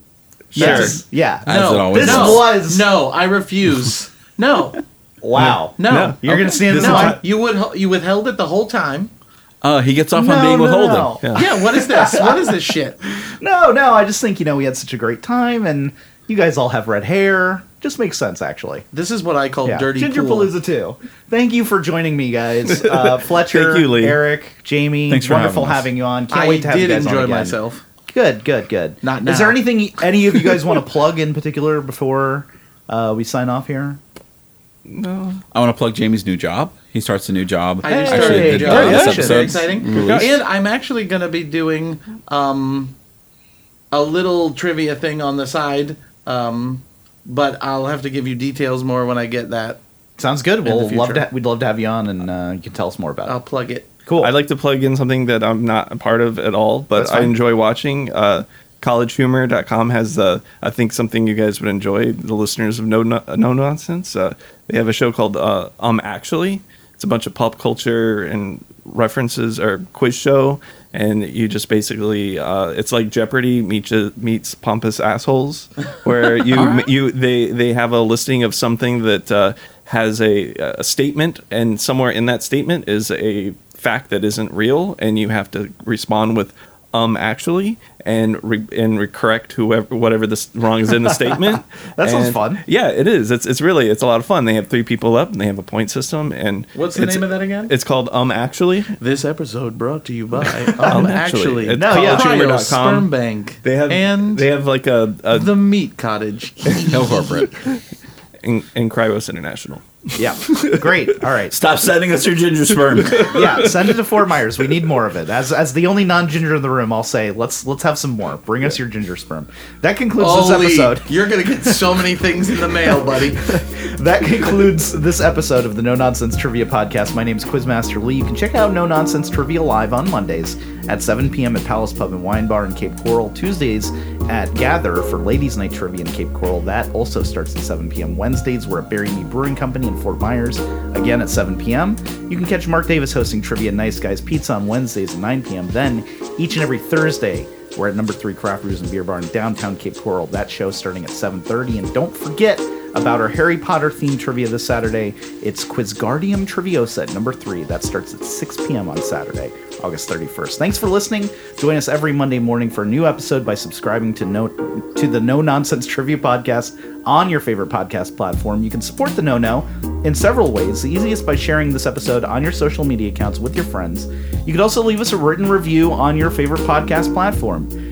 Yes. Yeah. As No, it always this is. no, was- no. I refuse. No, Wow. no. No. You're gonna stand This in is line. not- You would you withheld it the whole time. Oh, he gets off No, on being no, withholding. no. Yeah. Yeah. What is this? What is this shit? No, no. I just think you know we had such a great time, and you guys all have red hair. Just makes sense, actually. This is what I call Yeah. dirty Ginger pool. Palooza two. Thank you for joining me, guys. Uh, Fletcher, Thank you, Lee. Eric, Jamie. Thanks for wonderful having us. having you on. Can't I wait to have did you guys on enjoy again. myself. Good, good, good. Not Is there now. anything any of you guys want to plug in particular before uh, we sign off here? No. I want to plug Jamie's new job. He starts a new job. I just Hey, started a hey, new good job. job. This Yeah, is very episode's exciting. released. And I'm actually going to be doing um, a little trivia thing on the side, um, but I'll have to give you details more when I get that. Sounds good. the We'll love future. to. We'd love to have you on, and uh, you can tell us more about I'll it. plug it. Cool. I'd like to plug in something that I'm not a part of at all, but That's I fine. enjoy watching. Uh, college humor dot com has, uh, I think, something you guys would enjoy, the listeners of No No, no Nonsense. Uh, they have a show called uh, Um Actually. It's a bunch of pop culture and references or quiz show, and you just basically uh, it's like Jeopardy meets meets pompous assholes, where you you they they have a listing of something that uh, has a, a statement, and somewhere in that statement is a fact that isn't real, and you have to respond with um actually and re- and re- correct whoever whatever this wrong is in the statement. That sounds And- fun. Yeah, it is. It's it's really it's a lot of fun. They have three people up and they have a point system. And What's the it's- name of that again? It's called Um Actually. This episode brought to you by Um, Um Actually. Actually. It's No, yeah. college humor dot Cryo com. Sperm Bank. They have and they have like a, a the Meat Cottage. Hill Corporate. in, in Cryos International. Yeah. Great. All right. Stop sending us your ginger sperm. Yeah, send it to Fort Myers. We need more of it. As as the only non-ginger in the room, I'll say let's let's have some more. Bring us your ginger sperm. That concludes Holy, this episode. you're gonna get so many things in the mail, buddy. That concludes this episode of the No Nonsense Trivia Podcast. My name is Quizmaster Lee. You can check out No Nonsense Trivia live on Mondays at seven p.m. at Palace Pub and Wine Bar in Cape Coral. Tuesdays at Gather for Ladies Night Trivia in Cape Coral. That also starts at seven p.m. Wednesdays, we're at Bury Me Brewing Company in Fort Myers, again at seven p.m. You can catch Mark Davis hosting Trivia at Nice Guys Pizza on Wednesdays at nine p.m. Then, each and every Thursday, we're at Number three Craft Brews and Beer Bar in downtown Cape Coral. That show starting at seven thirty. And don't forget about our Harry Potter themed trivia this Saturday. It's Quizgardium Triviosa at Number three. That starts at six p.m. on Saturday, August thirty-first. Thanks for listening. Join us every Monday morning for a new episode by subscribing to no to the No Nonsense Trivia Podcast on your favorite podcast platform. You can support the No No in several ways. The easiest by sharing this episode on your social media accounts with your friends. You could also leave us a written review on your favorite podcast platform.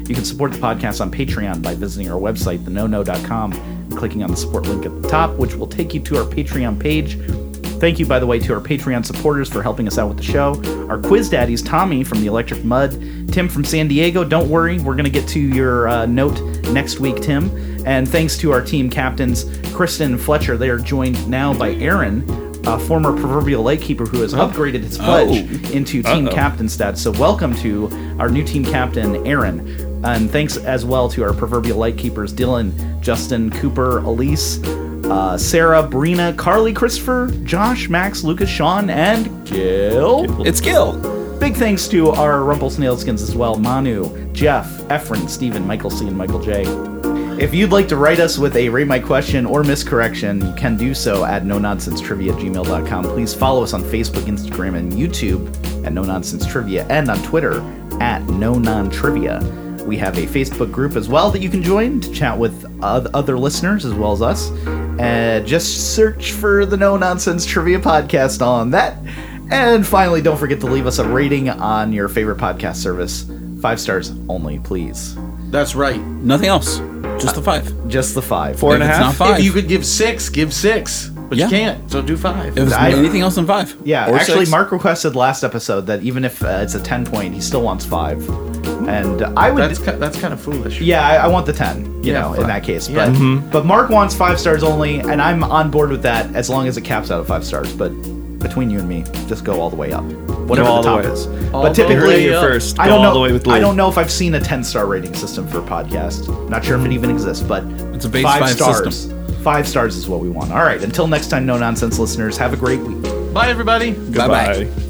You can support the podcast on Patreon by visiting our website, the no no dot com, and clicking on the support link at the top, which will take you to our Patreon page. Thank you, by the way, to our Patreon supporters for helping us out with the show. Our quiz daddies, Tommy from the Electric Mud, Tim from San Diego. Don't worry, we're going to get to your uh, note next week, Tim. And thanks to our team captains, Kristen and Fletcher. They are joined now by Aaron, a former proverbial lightkeeper who has upgraded his pledge Oh. into team Uh-oh. captain stats. So welcome to our new team captain, Aaron. And thanks as well to our proverbial lightkeepers, Dylan, Justin, Cooper, Elise, uh, Sarah, Brina, Carly, Christopher, Josh, Max, Lucas, Sean, and Gil. It's Gil. Big thanks to our Rumpelsnailskins as well, Manu, Jeff, Efren, Steven, Michael C, and Michael J. If you'd like to write us with a Rate My Question or miscorrection, you can do so at no nonsense trivia at gmail dot com. Please follow us on Facebook, Instagram, and YouTube at No Nonsense Trivia, and on Twitter at No Non Trivia. We have a Facebook group as well that you can join to chat with other listeners as well as us. Uh, just search for the No Nonsense Trivia Podcast on that. And finally, don't forget to leave us a rating on your favorite podcast service. Five stars only, please. That's right. Nothing else. Just the five. Just the five. Four and a If it's half? not five. If you could give six, give six. But Yeah. you can't, so do five. If it's I- anything else than five. Yeah, Or actually, six. Mark requested last episode that even if uh, it's a ten point, he still wants five. And I would. That's ki- that's kind of foolish. yeah, I, I want the ten, you Yeah, know, in fine. that case. Yeah. But Mm-hmm. but Mark wants five stars only, and I'm on board with that as long as it caps out at five stars. But between you and me, just go all the way up. Whatever all the the top way. is. All But the You heard it typically, here up. first. I Go don't all know. the way with I Lee. don't know if I've seen a ten star rating system for a podcast. Not sure if it even exists, but It's a base five, five stars. system. Five stars is what we want. All right. Until next time, no nonsense listeners. Have a great week. Bye, everybody. Bye-bye. Goodbye.